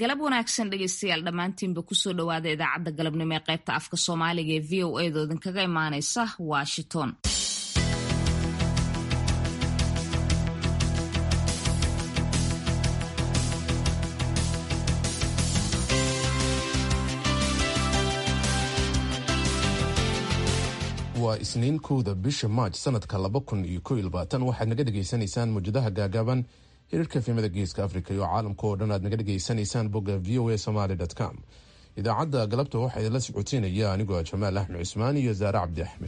galab wanaagsan dhegeystayaal dhammaantiinba kusoo dhowaada idaacadda galabnimo ee qaybta afka soomaaliga ee v o a da idinkaga imaaneysa washington. waa isniin kowda bisha maaj sanadka 2021 waxaad naga dhegaysanaysaan mawjadaha gaagaaban hirarka efemada geeska afrika iyo caalamka oo dhan aad naga dhegaysanaysaan bogga voa somaly.com. idaacadda galabta waxaa idinla socodsiinaya anigoo jamaal axmed cusmaan iyo zaare cabdi axmed.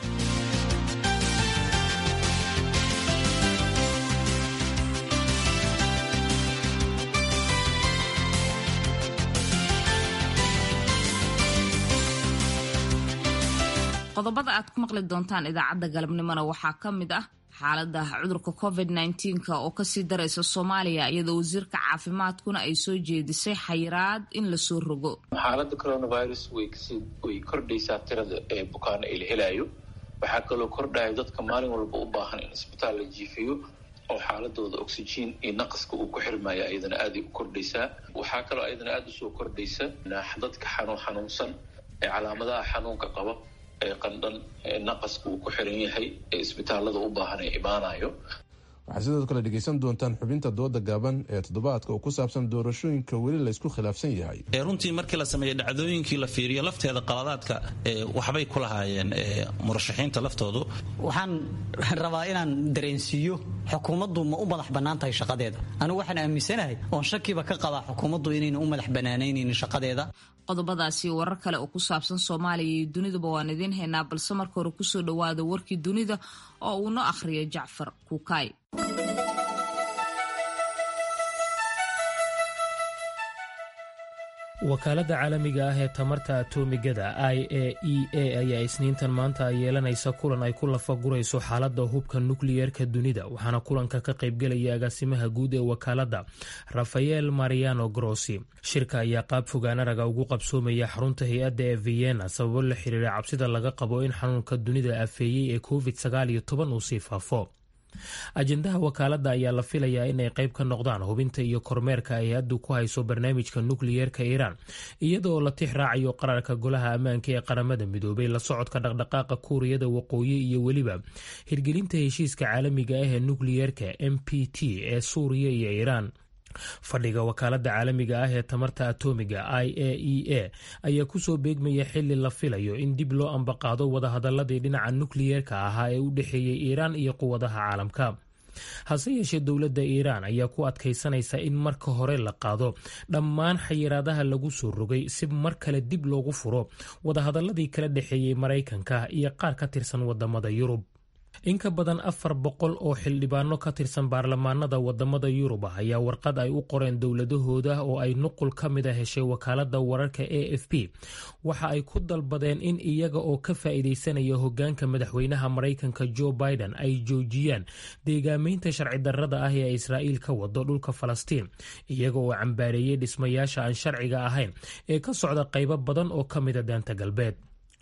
qodobada aad ku maqli doontaan idaacadda galabnimona waxaa ka mid ah xaalada cudurka covid-19 oo kasii daraysa Soomaaliya iyadoo wasiirka caafimaadkuna ay soo jeedisay xayiraad in la soo rogo. xaalada coronavirus way kordhaysaa tirada ee bukaanada ay helayo. waxaa kaloo kordhaya dadka maalin walba u baahan in isbitaal la jiifiyo oo xaaladooda oxygen iyo naqaska uu ku xirmayo ayadana aad u kordhaysaa. waxaa kaloo ayadana aad u soo kordhaysa dadka xanuunsan ee calaamadaha xanuunka qaba ee qandhan naqaska uu ku xiran yahay ee isbitaalada u baahan ee imaanayo. waxaad sidoo kale dhegaysan doontaan xubinta dooda gaaban ee toddobaadka oo ku saabsan doorashooyinka weli laysku khilaafsan yahay. runtii markii la sameeyey dhacdooyinkii la fiiriyo lafteeda qaladaadka waxbay ku lahaayeen murashaxiinta laftoodu. waxaan rabaa inaan dareensiiyo xukuumaddu ma u madax bannaan tahay shaqadeeda. anigu waxaan aaminsanahay oon shakiba ka qabaa xukuumaddu inayna u madax bannaanaynin shaqadeeda. qodobadaasi warar kale oo ku saabsan Soomaaliya iyo duniduba waan idiin haynaa, balse marka hore kusoo dhowaada warkii dunida oo uu noo akhriyo Jacfar Kuukay. wakaaladda caalamiga ah ee tamarta atomigada IAEA ayaa isniintan maanta yeelanaysa kulan ay ku lafagurayso xaaladda hubka nukliyeerka dunida, waxaana kulanka ka qaybgelaya agaasimaha guud ee wakaaladda Rafael Mariano Grossi. shirka ayaa qaab fogaan araga ugu qabsoomaya xarunta hay-adda ee Vienna sababo la xiriira cabsida laga qabo in xanuunka dunida afeeyey ee COVID-19 uu sii faafo. ajendaha wakaaladda ayaa la filayaa inay qayb ka noqdaan hubinta iyo kormeerka ay hay-addu ku hayso barnaamijka nukliyeerka Iiraan, iyadoo la tix raacayo qararka golaha ammaanka ee qaramada midoobay, la socodka dhaqdhaqaaqa kuuriyada waqooyi iyo weliba hirgelinta heshiiska caalamiga ah ee nukliyeerka NPT ee Suuriya iyo Iiraan. fadhiga wakaaladda caalamiga ah ee tamarta atomiga IAEA ayaa kusoo beegmaya xili la filayo in dib loo ambaqaado wadahadaladii dhinaca nukliyeerka ahaa ee u dhexeeyey Iiraan iyo quwadaha caalamka. hase yeeshee dowladda Iiraan ayaa ku adkaysanaysa in marka hore la qaado dhammaan xayiraadaha lagu soo rogay si mar kale dib loogu furo wadahadaladii kala dhexeeyey Maraykanka iyo qaar ka tirsan wadamada Yurub. in ka badan 400 oo xildhibaano ka tirsan baarlamaanada wadamada Yurub ayaa warqad ay u qoreen dowladahooda oo ay nuqul ka mid ah heshay wakaaladda wararka AFP waxa ay ku dalbadeen in iyaga oo ka faa'iideysanaya hogaanka madaxweynaha Maraykanka Joe Biden ay joojiyaan deegaameynta sharci darrada ah ee Israa'iil ka wado dhulka Falastiin, iyaga oo cambaareeyay dhismayaasha aan sharciga ahayn ee ka socda qaybo badan oo ka mid ah daanta galbeed.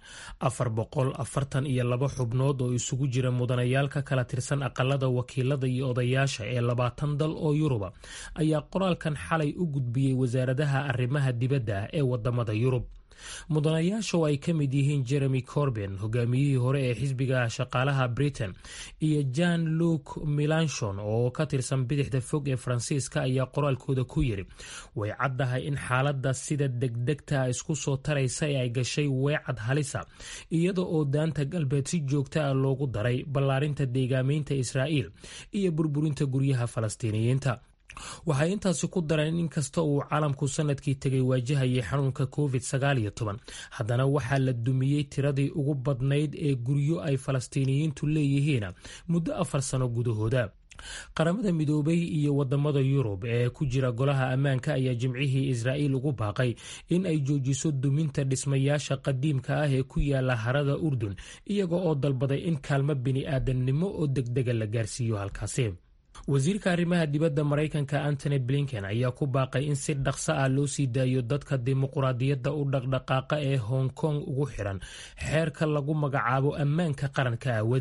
442 xubnood oo isugu jira mudanayaal ka kala tirsan aqalada wakiilada iyo odayaasha ee 20 dal oo Yuruba ayaa qoraalkan xalay u gudbiyey wasaaradaha arrimaha dibadda ee wadamada Yurub. mudanayaasha oo ay ka mid yihiin Jeremy Corbyn, hogaamiyihii hore ee xisbiga shaqaalaha Britain, iyo Jean-Luc Mélenchon oo ka tirsan bidixda fog ee Faransiiska ayaa qoraalkooda ku yiri way caddahay in xaaladda sida degdegta isku soo taraysa ee ay gashay weecad halisa, iyada oo daanta galbeed si joogta ah loogu daray ballaarinta deegaameynta Israa'iil iyo burburinta guryaha Falastiiniyiinta. waxay intaasi ku dareen in kasta uu caalamku sanadkii tegay waajahayay xanuunka COVID-19 haddana waxaa la dumiyey tiradii ugu badnayd ee guryo ay Falastiiniyiintu leeyihiin muddo 4 sano gudahooda. qaramada midoobay iyo wadamada Yurub ee ku jira golaha ammaanka ayaa jimcihii Israa'iil ugu baaqay in ay joojiso duminta dhismayaasha qadiimka ah ee ku yaala harada Urdun, iyaga oo dalbaday in kaalmo bini'aadanimo oo degdega la gaarsiiyo halkaasi. wasiirka arrimaha dibadda Maraykanka Antony Blinken ayaa ku baaqay in si dhaqso ah loo sii daayo dadka dimuqraadiyadda u dhaqdhaqaaqa ee Hong Kong ugu xiran xeerka lagu magacaabo ammaanka qaranka aawade.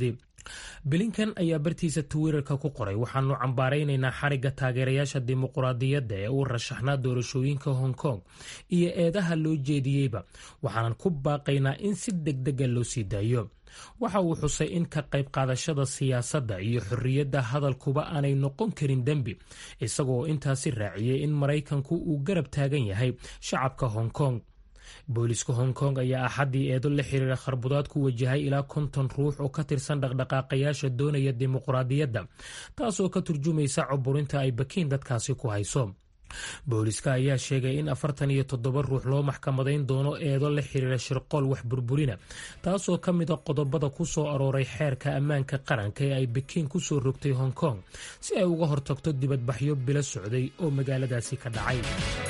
blinkan ayaa bartiisa twitter-ka ku qoray waxaanu cambaaraynaynaa xarigga taageerayaasha dimuquraadiyadda ee uu rashaxnaa doorashooyinka hong kong iyo eedaha loo jeediyeyba waxaanan ku baaqaynaa in si degdega loo sii daayo. waxa uu xusay in ka qayb qaadashada siyaasadda iyo xorriyadda hadalkuba aanay noqon karin dembi, isagoo intaasi raaciyey in Maraykanku uu garab taagan yahay shacabka Hong Kong. booliska Hong Kong ayaa axaddii eedo la xiriira kharbudaad ku wajahay ilaa 50 ruux oo ka tirsan dhaqdhaqaaqayaasha doonaya dimuqraadiyadda, taasoo ka turjumaysa caburinta ay Bakiin dadkaasi ku hayso. booliska ayaa sheegay in 47 ruux loo maxkamadayn doono eedo la xiriira shirqool wax burburina, taasoo ka mid a qodobada ku soo arooray xeerka ammaanka qaranka ee ay Bakiin ku soo rogtay Hong Kong si ay uga hortagto dibadbaxyo bilo socday oo magaaladaasi ka dhacay.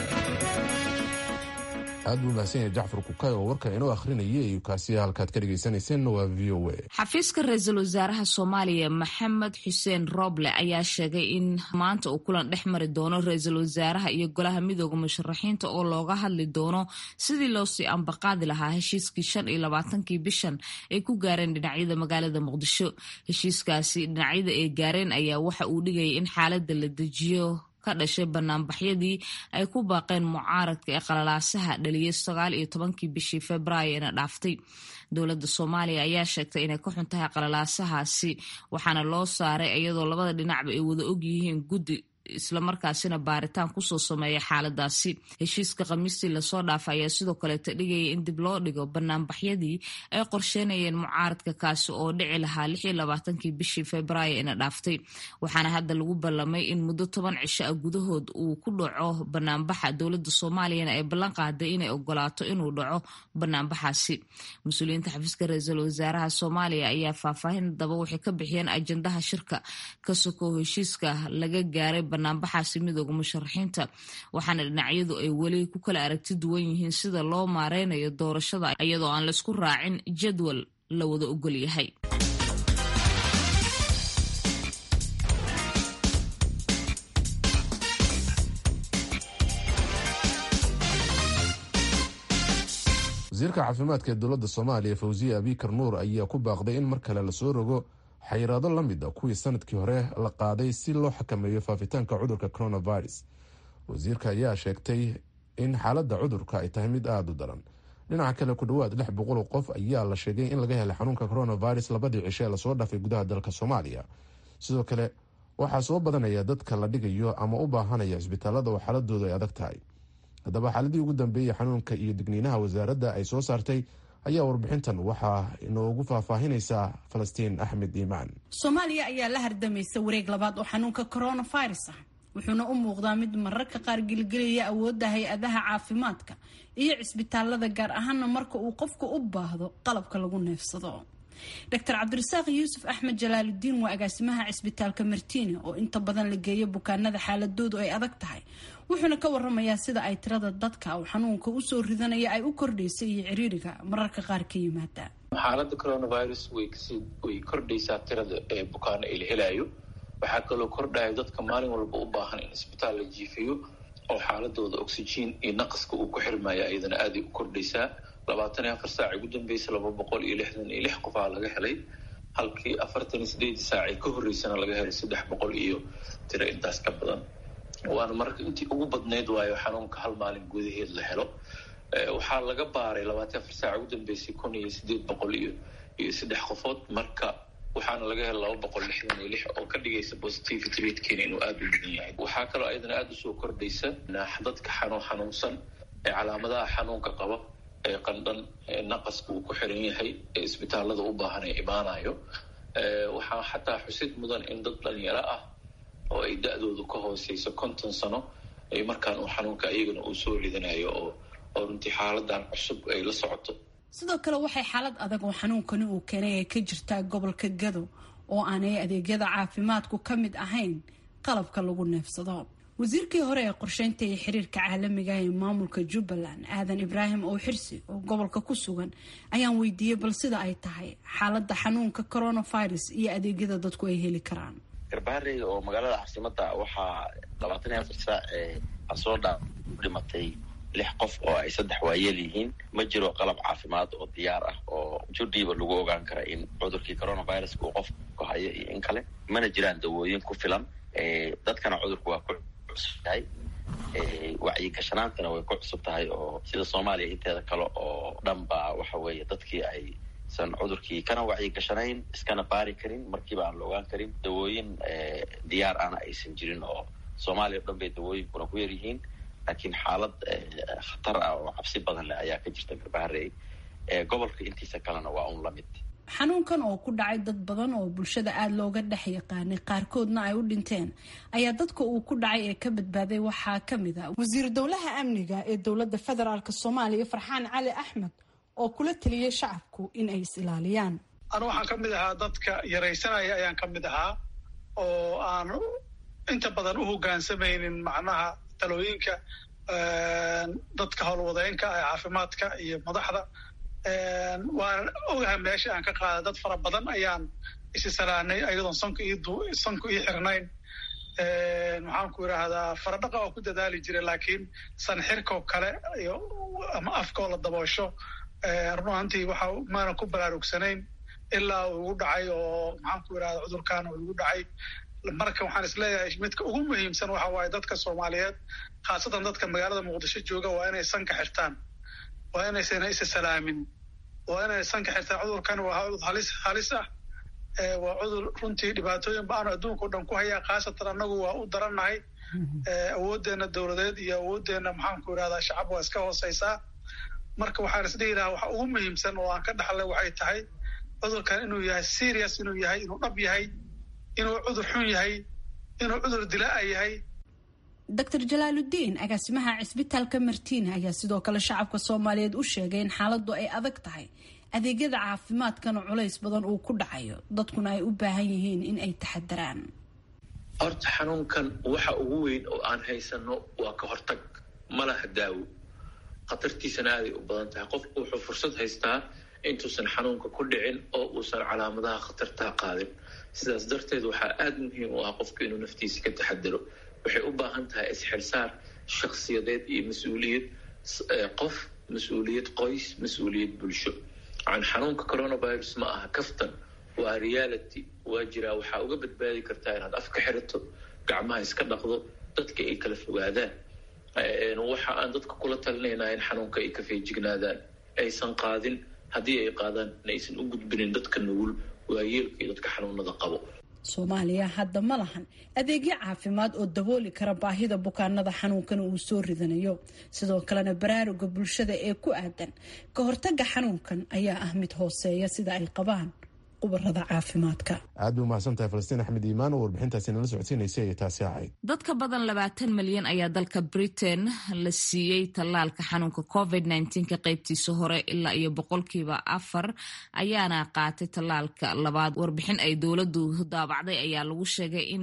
aad buu mahadsan yahay Jacfar Kukay oo warka inoo akhrinayay kaasiya halkaad ka dhegaysanayeen waa VOA. xafiiska ra-iisul wasaaraha Soomaaliya Maxamed Xuseen Roble ayaa sheegay in maanta uu kulan dhex mari doono ra-iisul wasaaraha iyo golaha midooda musharaxiinta oo looga hadli doono sidii loo sii ambaqaadi lahaa heshiiskii 25 bishan ay ku gaareen dhinacyada magaalada Muqdisho. heshiiskaasi dhinacyada ay gaareen ayaa waxa uu dhigayay in xaaladda la dejiyo ka dhashay banaanbaxyadii ay ku baaqeen mucaaradka ee qalalaasaha dhaliyay 19 bishii Febraayo ee dhaaftay. dowladda Soomaaliya ayaa sheegtay inay ka xun tahay qalalaasahaasi, waxaana loo saaray iyadoo labada dhinacba ay wada og yihiin guddi isla markaasina baaritaan kusoo sameeya xaaladaasi. heshiiska khamiistii lasoo dhaafay ayaa sidoo kaleeta dhigayay in dib loo dhigo banaanbaxyadii ay qorsheynayeen mucaaradka kaasi oo dhici lahaa 26 bishii Febraayo ee dhaaftay, waxaana hadda lagu ballamay in muddo 10 cisho ah gudahood uu ku dhaco banaanbaxa. dowladda Soomaaliyana ay ballan qaaday inay ogolaato inuu dhaco banaanbaxaasi. mas-uuliyiinta xafiiska ra-iisul wasaaraha Soomaaliya ayaa faahfaahin daba waxay ka bixiyeen ajandaha shirka ka sokow heshiiska laga gaaray banaanbaxaasi midooda musharaxiinta, waxaana dhinacyadu ay weli ku kala aragti duwan yihiin sida loo maareynayo doorashada iyadoo aan laisku raacin jadwal la wada ogol yahay. wasiirka caafimaadka ee dowladda Soomaaliya Fawziya Abikar Nuur ayaa ku baaqday in mar kale la soo rogo xayiraado la mid ah kuwii sanadkii hore la qaaday si loo xakameeyo faafitaanka cudurka coronavirus. wasiirka ayaa sheegtay in xaaladda cudurka ay tahay mid aada u daran. dhinaca kale ku dhowaad 600 qof ayaa la sheegay in laga helay xanuunka coronavirus labadii cishe ee lasoo dhaafay gudaha dalka Soomaaliya. sidoo kale waxaa soo badanaya dadka la dhigayo ama u baahanaya isbitaalada oo xaaladoodu ay adag tahay. haddaba xaaladii ugu dambeeyey xanuunka iyo digniinaha wasaaradda ay soo saartay ayaa warbixintan waxaa inoogu faahfaahinaysaa Falastiin Axmed Iimaan. Soomaaliya ayaa la hardamaysa wareeg labaad oo xanuunka coronavirus ah, wuxuuna u muuqdaa mid mararka qaar gilgilaya awoodda hay-adaha caafimaadka iyo cisbitaalada, gaar ahaana marka uu qofku u baahdo qalabka lagu neefsado. Dr. Cabdirasaaq Yuusuf Axmed Jalaaludiin waa agaasimaha cisbitaalka Martiine oo inta badan la geeyo bukaanada xaaladoodu ay adag tahay, wuxuuna ka waramayaa sida ay tirada dadka uu xanuunka u soo ridanaya ay u kordhaysay iyo ciriiriga mararka qaar ka yimaada. xaaladda coronavirus way kordhaysaa tirada bukaano ay la helayo. waxaa kaloo kordhaya dadka maalin walba u baahan in isbitaal la jiifiyo oo xaaladooda oxygen iyo naqaska uu ku xirmaya ayadana aaday u kordhaysaa. 24 saac ugu dambeysay 266 qof aa laga helay, halkii 48 saac ka horeysana laga helay 300 iyo tiro intaas ka badan. waana marka intii ugu badneyd waayo xanuunka hal maalin gudaheed la helo. waxaa laga baaray 24 saac ugu dambeysay 1800 iyo 3 qofood, marka waxaana laga helay 266 oo ka dhigaysa positivity rate-keena inuu aada u badan yahay. waxaa kaloo ayadana aada usoo kordhaysa dadka xanuunsan ee calaamadaha xanuunka qaba ee qandhan naqaska uu ku xiran yahay ee isbitaalada u baahan ee imaanayo. waxaa xataa xusid mudan in dad dhalinyaro ah oo ay da-doodu ka hooseyso 50 sano ay markaan uu xanuunka iyagana uu soo ridanayo oo runtii xaaladan cusub ay la socoto. sidoo kale waxay xaalad adag oo xanuunkani uu keenay ay ka jirtaa gobolka Gado oo aanay adeegyada caafimaadku ka mid ahayn qalabka lagu neefsado. wasiirkii hore ee qorsheynta iyo xiriirka caalamiga ee maamulka Jubbaland Aadan Ibraahim oo xirsi oo gobolka ku sugan ayaan weydiiyay bal sida ay tahay xaaladda xanuunka coronavirus iyo adeegyada dadku ay heli karaan. Garbaharey oo magaalada caasimadda waxaa 24 saac soo dhimatay 6 qof oo ay 3 waayeel yihiin. ma jiro qalab caafimaad oo diyaar ah oo judhiiba lagu ogaan kara in cudurkii coronavirus uu qofku hayo iyo in kale. mana jiraan dawooyin ku filan. dadkana cudurku waa ku cusub tahay. wacyigashanaantana way ku cusub tahay oo sida Soomaaliya inteeda kale oo dhanba waxa weeye dadkii ay san cudurkii kana wacyigashanayn iskana baari karin markiiba aan la ogaan karin. dawooyin diyaar ahna aysan jirin oo Soomaaliya dhan bay dawooyinkuna ku yar yihiin. laakiin xaalad khatar ah oo cabsi badan leh ayaa ka jirta Garbaharey. gobolka intiisa kalena waa un la mid. xanuunkan oo ku dhacay dad badan oo bulshada aada looga dhex yaqaanay qaarkoodna ay u dhinteen ayaa dadka uu ku dhacay ee ka badbaaday waxaa ka mid ah wasiir dowlaha amniga ee dowladda federaalk Soomaaliya Farxaan Cali Axmed oo kula taliyay shacabku in ay is ilaaliyaan. anigu waxaan ka mid ahaa dadka yaraysanaya ayaan ka mid ahaa oo aan inta badan u hoggaansamaynin macnaha talooyinka dadka howlwadeenka ee caafimaadka iyo madaxda. waan ogahay meesha aan ka qaada dad fara badan ayaan isi salaanay ayadoon sanku ii xirnayn. maxaan ku idhaahdaa faradhaqa oo ku dadaali jiray laakiin sanxirkoo kale iyo ama afkoo la daboosho run ahaantii waxa maana ku baraarugsanayn ilaa uu igu dhacay oo maxaan ku idhahdaa cudurkaana uu igu dhacay. marka waxaan isleeyahay midka ugu muhiimsan waxa waaye dadka Soomaaliyeed khaasatan dadka magaalada Muqdisho jooga waa inay sanka xirtaan. waa inaysan is salaamin. waa inay sanka xirtaan. cudurkan waa halis ah. waa cudur runtii dhibaatooyin ba'an adduunka oo dhan ku haya khaasatan annagu waa u darannahay. awooddeena dowladeed iyo awooddeena maxaan ku idhahdaa shacab waa iska hooseysaa. marka waxaan isdhihi lahaa waxa ugu muhiimsan oo aan ka dhaxlay waxay tahay cudurkan inuu yahay serious, inuu yahay, inuu dhab yahay, inuu cudur xun yahay, inuu cudur dilaa yahay. Dr. Jalaaludiin agaasimaha cisbitaalka Martiina ayaa sidoo kale shacabka Soomaaliyeed u sheegay in xaaladdu ay adag tahay. adeegyada caafimaadkana culays badan uu ku dhacayo dadkuna ay u baahan yihiin in ay taxadaraan. horta xanuunkan waxa ugu weyn oo aan haysano waa ka hortag. ma laha daawo. khatartiisana aaday u badan tahay. qofku wuxuu fursad haystaa intuusan xanuunka ku dhicin oo uusan calaamadaha khatartaa qaadin. sidaas darteed waxaa aada muhiim u ah qofku inuu naftiisa ka taxadaro. waxay u baahan tahay isxilsaar shakhsiyadeed iyo mas-uuliyad qof, mas-uuliyad qoys, mas-uuliyad bulsho. xanuunka coronavirus ma aha kaftan, waa reality. waa jiraa. waxaa uga badbaadi kartaa inaad afka xirato, gacmaha iska dhaqdo, dadka ay kala fogaadaan. waxa aan dadka kula talinaynaa in xanuunka ay ka feejignaadaan, aysan qaadin. haddii ay qaadaan aysan u gudbinin dadka nugul, waayeelka iyo dadka xanuunada qabo. Soomaaliya hadda ma lahan adeegyo caafimaad oo dabooli kara baahida bukaanada xanuunkan uu soo ridanayo. sidoo kalena baraaruga bulshada ee ku aadan ka hortagga xanuunkan ayaa ah mid hooseeya sida ay qabaan khubarada caafimaadka. aad buu mahadsantahay Falastiin Axmed Iimaan oo warbixintaasi nala socodsiinaysay ee taasi ahayd. dadka badan 20 milyan ayaa dalka Britain la siiyey tallaalka xanuunka COVID-19 ka qaybtiisa hore ilaa iyo 4% ayaana qaatay tallaalka labaad. warbixin ay dowladdu daabacday ayaa lagu sheegay in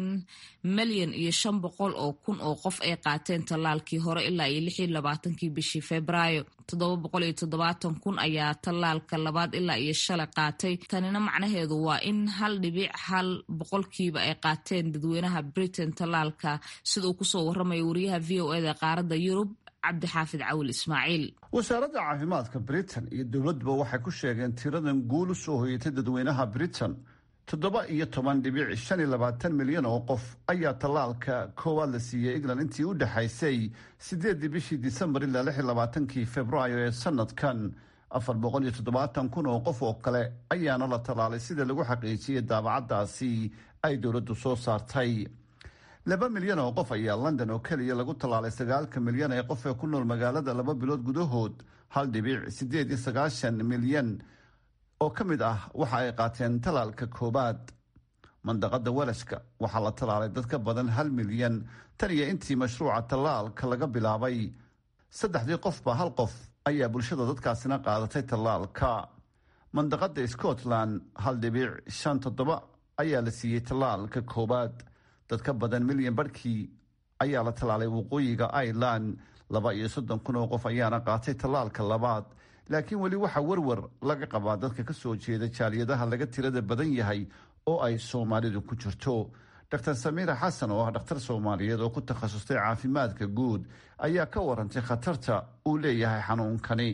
1,500,000 oo qof ay qaateen tallaalkii hore ilaa iyo 26 bishii Febraayo. 770,000 ayaa tallaalka labaad ilaa iyo shalay qaatay. tanina macnaheedu waa in 1.1% ay qaateen dadweynaha Britain tallaalka, sida uu kusoo waramayo wariyaha VOA qaaradda Yurub Cabdixaafid Cawil Ismaaciil. wasaaradda caafimaadka Britain iyo dowladba waxay ku sheegeen tiradan guul u soo hoyatay dadweynaha Britain. 7.25 milyan oo qof ayaa tallaalka koowaad la siiyey England intii u dhaxaysay 8 bishii Disembar ilaa 26 Febraayo ee sanadkan. 470,000 oo qof oo kale ayaana la tallaalay sida lagu xaqiijiyey daabacadaasi ay dowladdu soo saartay. 2 milyan oo qof ayaa London oo keliya lagu tallaalay. 9 milyan ee qof ee ku nool magaalada 2 bilood gudahood 1.98 milyan oo ka mid ah waxa ay qaateen tallaalka koobaad. mandaqada Welashka waxaa la tallaalay dad ka badan 1 milyan tan iyo intii mashruuca tallaalka laga bilaabay. 3 qofba 1 qof ayaa bulshada dadkaasina qaadatay tallaalka. mandaqada Scotland 1.57 ayaa la siiyey tallaalka koobaad. dad ka badan milyan barkii ayaa la tallaalay waqooyiga Ireland. 32,000 oo qof ayaana qaatay tallaalka labaad. laakiin weli waxaa warwar laga qabaa dadka ka soo jeeda jaaliyadaha laga tirada badan yahay oo ay Soomaalidu ku jirto. dr samiira xasan oo ah dhakhtar soomaaliyeed oo ku takhasustay caafimaadka guud ayaa ka warantay khatarta uu leeyahay xanuunkani.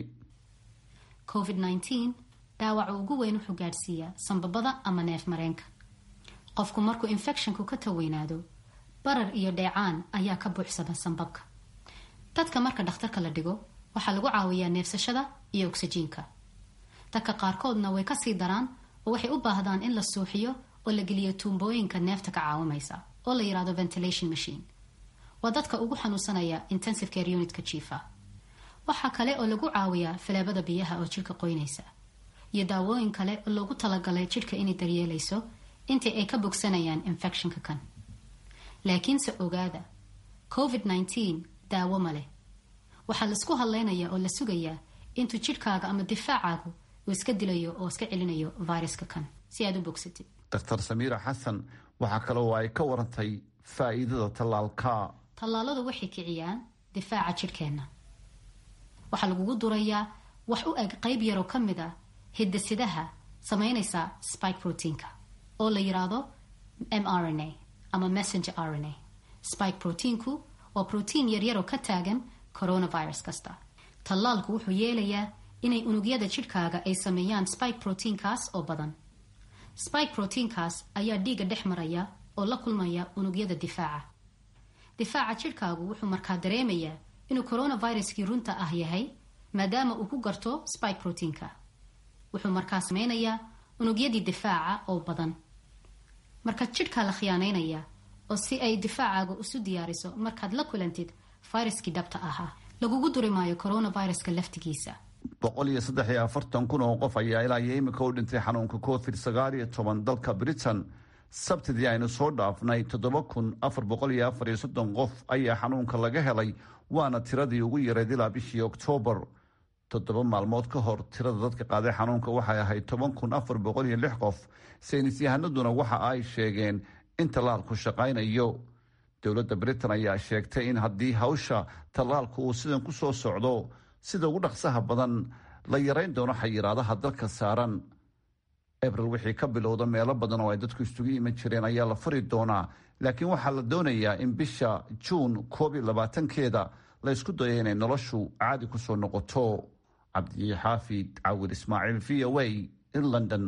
covid-19 dhaawaca ugu weyn wuxuu gaadhsiiyaa sanbabada ama neef mareenka. qofku markuu infectionku ka taweynaado barar iyo dheecaan ayaa ka buuxsama sanbabka. dadka marka dhakhtarka la dhigo waxaa lagu caawiyaa neefsashada iyo oksijiinka. dadka qaarkoodna way kasii daraan oo waxay u baahdaan in la suuxiyo oo la geliyo tuumbooyinka neefta ka caawimaysa oo la yidhaahdo ventilation machine. waa dadka ugu xanuunsanaya intensive care unitka jiifa. waxaa kale oo lagu caawiyaa faleebada biyaha oo jidhka qoynaysa iyo daawooyin kale oo loogu talagalay jidhka inay daryeelayso intii ay ka bogsanayaan infectionka kan. laakiinse ogaada covid-19 daawo ma leh. waxaa laisku hadlaynaya oo la sugayaa intuu jidhkaaga ama difaacaagu uu iska dilayo oo iska celinayo viruska kan si aad u bogsatid. dr samiira xasan waxaa kale oo ay ka warantay faa'iidada tallaalka. tallaaladu waxay kiciyaan difaaca jidhkeenna. waxaa lagugu durayaa wax u eg qayb yaroo ka mid a hidasidaha samaynaysa spike proteinka oo la yidhaahdo mRNA ama messenger RNA. spike proteinku waa protein yaryaroo ka taagan coronavirus kasta. tallaalku wuxuu yeelayaa inay unugyada jidhkaaga ay sameeyaan spike proteinkaas oo badan. spike proteinkaas ayaa dhiigga dhex maraya oo la kulmaya unugyada difaaca. difaaca jidhkaagu wuxuu markaa dareemayaa inuu coronaviruskii runta ah yahay maadaama uu ku garto spike proteinka. wuxuu markaa sameynayaa unugyadii difaaca oo badan. marka jidhkaa la khiyaanaynaya oo si ay difaacaaga isu diyaariso markaad la kulantid viruskii dhabta ahaa. lagugu duri maayo coronaviruska laftigiisa. 143,000 oo qof ayaa ilaa iyo imika u dhintay xanuunka covid-19 dalka Britain. sabtidii aynu soo dhaafnay 7,430 qof ayaa xanuunka laga helay, waana tiradii ugu yareed ilaa bishii Oktoobar. 7 maalmood ka hor tirada dadka qaaday xanuunka waxay ahayd 10,406 qof. saynis yahanaduna waxa ay sheegeen in tallaalku shaqaynayo. dowladda Britain ayaa sheegtay in haddii hawsha tallaalku uu sidan ku soo socdo sida ugu dhaqsaha badan la yarayn doono xayiraadaha dalka saaran. abril wixii ka bilowda meelo badan oo ay dadku isugu iman jireen ayaa la furi doonaa, laakiin waxaa la doonayaa in bisha juun 22keeda la isku dayo inay noloshu caadi ku soo noqoto. cabdixaafid cawil ismaaciil VOA in London.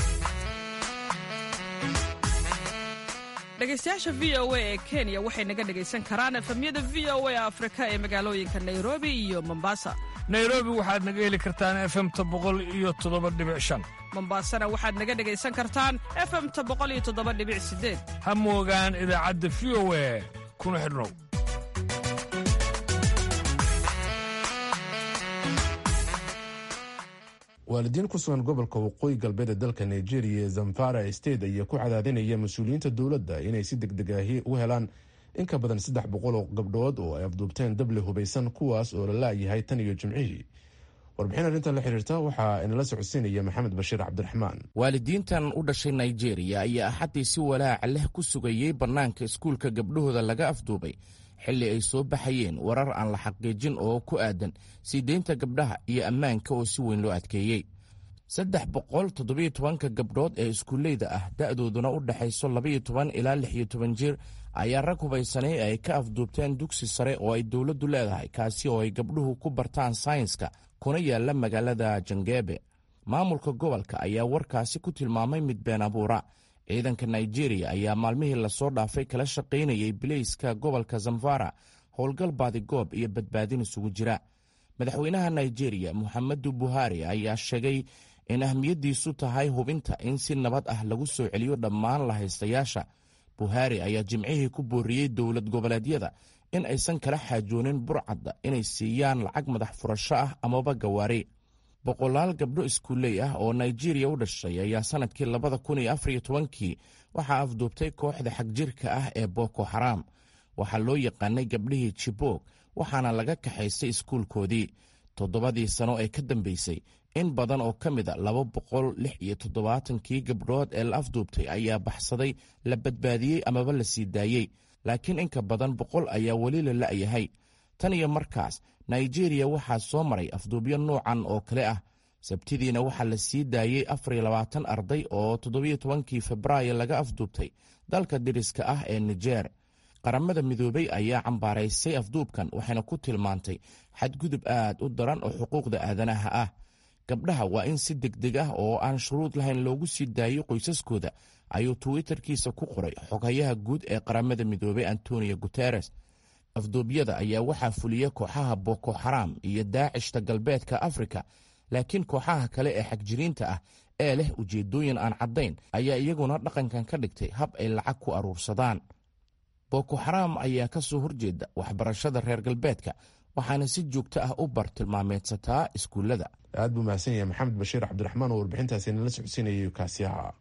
dhegaystayaasha v o a ee kenya waxay naga dhegaysan karaan efemyada v o a afrika ee magaalooyinka nairobi iyo mombasa. nairobi waxaad naga heli kartaan efemta 107.5. mombasana waxaad naga dhegaysan kartaan efemta 107.8. ha moogaan idaacadda v o a kuna xidhnow. waalidiin ku sugan gobolka waqooyi galbeed ee dalka nigeria ee zamfara state ayaa ku cadaadinaya mas-uuliyiinta dowladda inay si degdeg ahi u helaan in ka badan 300 oo gabdhood oo ay afduubteen dable hubaysan, kuwaas oo la laayahay tan iyo jimcihii. warbixin arrintan la xiriirta waxaa inala socodsiinaya maxamed bashiir cabdiraxmaan. waalidiintan u dhashay nigeria ayaa axaddii si walaaca leh ku sugayey bannaanka iskuulka gabdhahooda laga afduubay xilli ay soo baxayeen warar aan la xaqiijin oo ku aadan sii deynta gabdhaha iyo ammaanka oo si weyn loo adkeeyey. 317 gabdhood ee iskuulleyda ah, da'dooduna u dhaxayso 12 ilaa 16 jir, ayaa rag hubaysanay ay ka afduubteen dugsi sare oo ay dowladdu leedahay, kaasi oo ay gabdhuhu ku bartaan saynska kuna yaalla magaalada Jangebe. maamulka gobolka ayaa warkaasi ku tilmaamay mid been abuura. ciidanka nigeria ayaa maalmihii lasoo dhaafay kala shaqaynayay bilayska gobolka zamfara howlgal baadigoob iyo badbaadin isugu jira. madaxweynaha nigeria muxamedu buhari ayaa sheegay in ahmiyaddiisu tahay hubinta in si nabad ah lagu soo celiyo dhammaan lahaystayaasha. buhari ayaa jimcihii ku booriyey dowlad goboleedyada in aysan kala xaajoonin burcadda inay siiyaan lacag madax furasho ah amaba gawaari. boqolaal gabdho iskuuley ah oo nigeria u dhashay ayaa sannadkii 2014 waxaa afduubtay kooxda xagjirka ah ee boko xaram. waxaa loo yaqaanay gabdhihii Chibok, waxaana laga kaxaystay iskuulkoodii. 7 sano ee ka dambeysay, in badan oo ka mid a 276 gabdhood ee la afduubtay ayaa baxsaday, la badbaadiyey amaba la sii daayey, laakiin in ka badan 100 ayaa weli la la'yahay. tan iyo markaas nigeria waxaa soo maray afduubyo noocan oo kale ah. sabtidiina waxaa la sii daayey 24 arday oo 17kii febraayo laga afduubtay dalka deriska ah ee nijeer. qaramada midoobay ayaa cambaaraysay afduubkan waxayna ku tilmaantay xadgudub aad u daran oo xuquuqda aadanaha ah. gabdhaha waa in si degdeg ah oo aan shuruud lahayn loogu sii daayo qoysaskooda, ayuu twitterkiisa ku qoray xogayaha guud ee qaramada midoobay Antonio Guterres. afduubyada ayaa waxaa fuliya kooxaha Boko Haram iyo Daacishta galbeedka Afrika, laakiin kooxaha kale ee xagjiriinta ah ee leh ujeedooyin aan caddayn ayaa iyaguna dhaqankan ka dhigtay hab ay lacag ku aruursadaan. Boko Haram ayaa ka soo horjeeda waxbarashada reer galbeedka, waxaana si joogto ah u bartilmaameedsataa iskuullada. aad buu mahadsan yahay maxamed bashiir cabdiraxmaan oo warbixintaasi nala socodsiinayay kaasiyaha.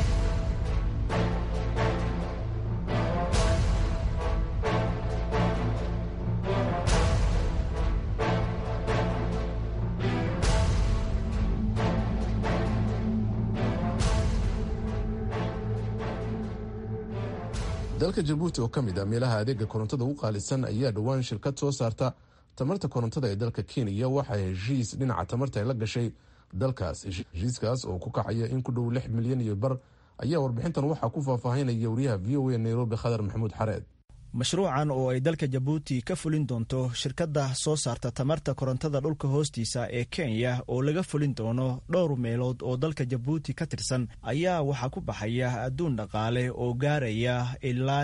dalka jabuuti oo ka mid ah meelaha adeega korontada ugu qaalisan ayaa dhowaan shirkad soo saarta tamarta korontada ee dalka Kenya waxa heshiis dhinaca tamarta ay la gashay dalkaas. heshiiskaas oo ku kacaya in ku dhow 6 milyan iyo bar ayaa warbixintan waxaa ku faahfaahinaya wariyaha VOA Nairobi Khadar Maxamuud Xareed. mashruucan oo ay dalka Jabuuti ka fulin doonto shirkadda soo saarta tamarta korontada dhulka hoostiisa ee Kenya oo laga fulin doono dhowr meelood oo dalka Jabuuti ka tirsan ayaa waxaa ku baxaya adduun dhaqaale oo gaaraya ilaa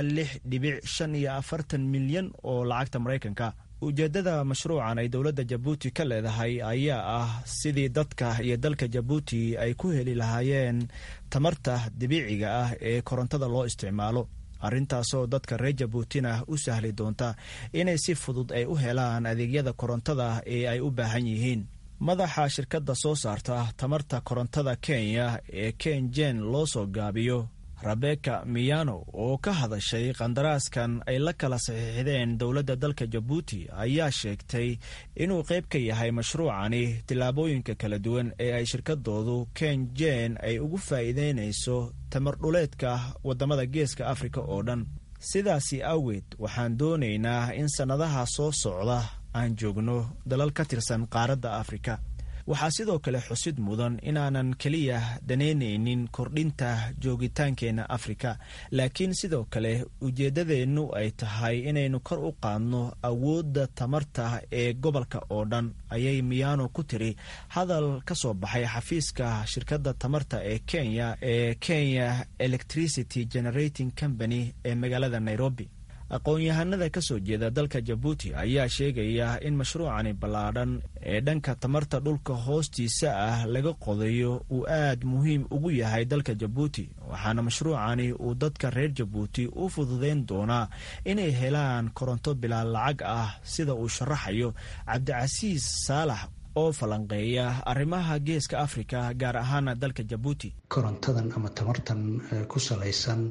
6.45 milyan oo lacagta Mareykanka. ujeedada mashruucan ay dowladda Jabuuti ka leedahay ayaa ah sidii dadka iyo dalka Jabuuti ay ku heli lahaayeen tamarta dabiiciga ah ee korontada loo isticmaalo, arrintaasoo dadka reer Jabuutina u sahli doonta inay si fudud ay u helaan adeegyada korontada ee ay u baahan yihiin. madaxa shirkadda soo saarta tamarta korontada Kenya ee KenGen loo soo gaabiyo, Rebecca Miyano, oo ka hadashay qandaraaskan ay la kala saxiixdeen dowladda dalka Jabuuti, ayaa sheegtay inuu qayb ka yahay mashruucani tillaabooyinka kala duwan ee ay shirkadoodu KenGen ay ugu faa'iideynayso tamar dhuleedka wadamada geeska Afrika oo dhan. sidaasi awgeed waxaan doonaynaa in sannadaha soo socda aan joogno dalal ka tirsan qaaradda Afrika. waxaa sidoo kale xusid mudan inaanan keliya danaynaynin kordhinta joogitaankeenna Afrika, laakiin sidoo kale ujeeddadeennu ay tahay inaynu kor u qaadno awoodda tamarta ee gobolka oo dhan, ayay Miyano ku tiri hadal ka soo baxay xafiiska shirkadda tamarta ee Kenya ee Kenya Electricity Generating Company ee magaalada Nairobi. aqoon-yahanada ka soo jeeda dalka Jabuuti ayaa sheegaya in mashruucani ballaadhan ee dhanka tamarta dhulka hoostiisa ah laga qodayo uu aad muhiim ugu yahay dalka Jabuuti, waxaana mashruucani uu dadka reer Jabuuti u fududeyn doonaa inay helaan koronto bilaa lacag ah, sida uu sharaxayo Cabdicasiis Saalax oo falanqeeya arrimaha geeska Afrika gaar ahaan dalka Jabuuti. korontadan ama tamartan ku salaysan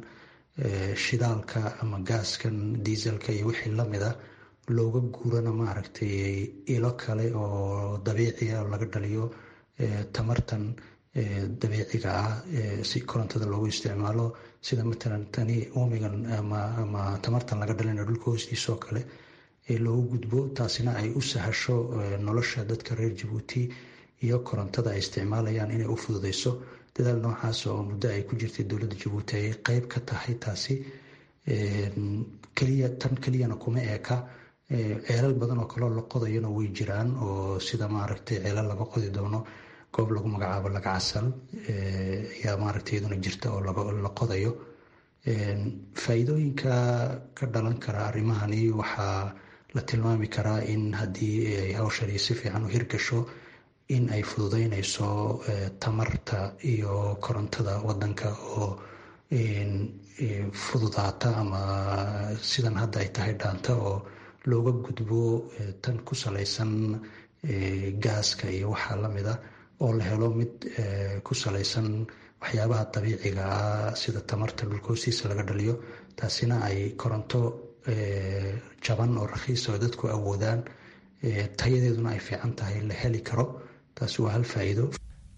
shidaalka ama gaaskan dieselka iyo wixii lamida looga guurana maaragtay ilo kale oo dabiiciya laga dhaliyo tamartan dabiiciga ah si korontada loogu isticmaalo, sida matalan tani uumigan ama tamartan laga dhalina dhulka hoostiisa oo kale loogu gudbo, taasina ay u sahasho nolosha dadka reer Jabuuti iyo korontada ay isticmaalayaan inay u fududeyso. dadaal noocaas oo muddo ay ku jirtay dowladda Jabuuti ay qayb ka tahay. taasi keliyana kuma eeka, ceelal badan oo kaloo la qodayona way jiraan, oo sida maaragtay ceelal laga qodi doono goob lagu magacaabo Lagacasal ayaa maaragtay iyaduna jirta oo la qodayo. faa'iidooyinka ka dhalan kara arrimahani waxaa la tilmaami karaa in haddii ay hawshani si fiican u hirgasho in ay fududeynayso tamarta iyo korontada wadanka oo fududaata ama sidan hadda ay tahay dhaanta, oo looga gudbo tan ku salaysan gaaska iyo waxaa lamida, oo la helo mid ku salaysan waxyaabaha dabiiciga ah sida tamarta dhulka hoostiisa laga dhaliyo. taasina ay koronto jaban oo rakhiis oo dadku awoodaan, tayadeeduna ay fiican tahay la heli karo. taasi waa hal faa'iido.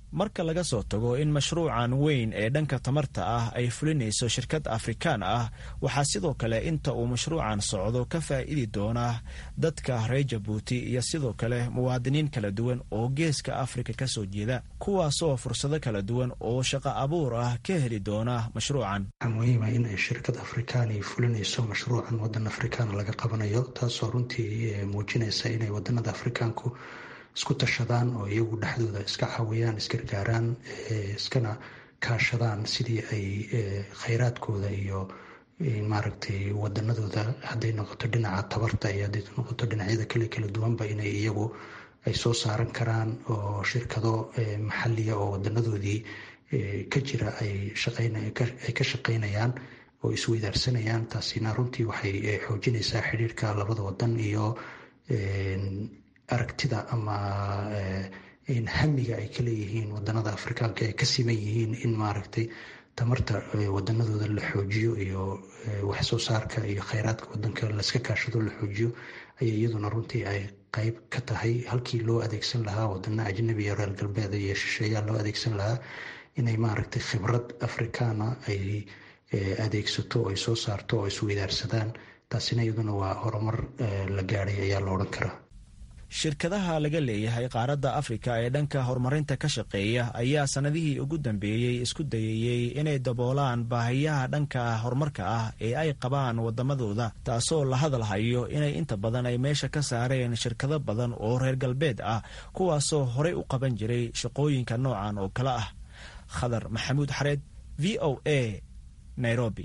marka laga soo tago in mashruucan weyn ee dhanka tamarta ah ay fulinayso shirkad afrikaan ah, waxaa sidoo kale inta uu mashruucan socdo ka faa'iidi doona dadka reer jabuuti iyo sidoo kale muwaadiniin kala duwan oo geeska afrika ka soo jeeda, kuwaasoo fursado kala duwan oo shaqo abuur ah ka heli doona mashruucan. waxaa muhiima in ay shirkad afrikaan ay fulinayso mashruucan waddan afrikaan laga qabanayo, taasoo runtii muujinaysa inay waddanada afrikaanku isku tashadaan oo iyagu dhexdooda iska caawiyaan, isgargaaraan, iskana kaashadaan sidii ay khayraadkooda iyo maaragtay wadanadooda hadday noqoto dhinaca tabarta iyo hadday noqoto dhinacyada kala duwanba inay iyagu ay soo saaran karaan, oo shirkado maxaliya oo wadanadoodii ka jira ay ka shaqaynayaan oo isweydaarsanayaan. taasina runtii waxay xoojinaysaa xidhiirka labada wadan iyo aragtida ama hamiga ay ka leeyihiin wadanada afrikaanka ay ka siman yihiin in maaragtay tamarta wadanadooda la xoojiyo iyo wax soo saarka iyo khayraadka wadanka laska kaashado la xoojiyo, ayay iyaduna runtii ay qayb ka tahay. halkii loo adeegsan lahaa wadana ajnabi iyo reer galbeed iyo shisheeyaa loo adeegsan lahaa inay maaragtay khibrad afrikaana ay adeegsato oo ay soo saarto oo isweydaarsadaan, taasina iyaduna waa horumar la gaadhay ayaa la odhan karaa. shirkadaha laga leeyahay qaaradda afrika ee dhanka horumarinta ka shaqeeya ayaa sanadihii ugu dambeeyey isku dayayey inay daboolaan baahiyaha dhanka horumarka ah ee ay qabaan wadamadooda, taasoo la hadalhayo inay inta badan ay meesha ka saareen shirkado badan oo reer galbeed ah kuwaasoo horey u qaban jiray shaqooyinka noocan oo kale ah. khadar maxamuud xareed, v o a, Nairobi.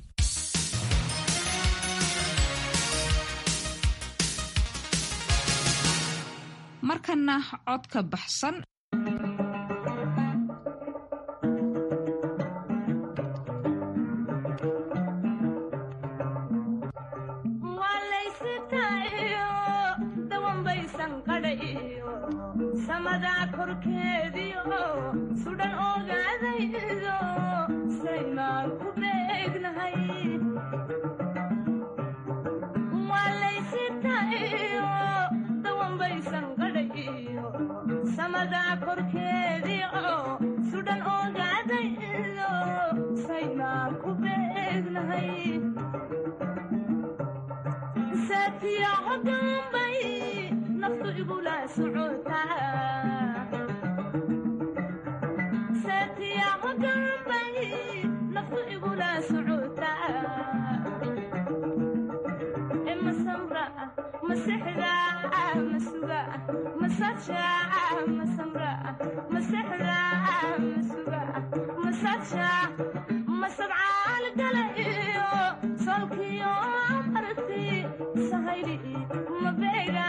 markana cod ka baxsan samada korkeediyo sudhan ogaadaydo saymaan ku beegnahay walaysitayo dawanbaysan qadhayo samada korkeediyo sudhan ogaadaydo saymaan ku beegnahay saatiyaco dambay naftu igula socotaa saatiyaco dambay naftu igula socotaa masamra masexda masuga masaja masamra masexda masuga masaja masabcaal gala iyo solkiyo marti sahayli mabega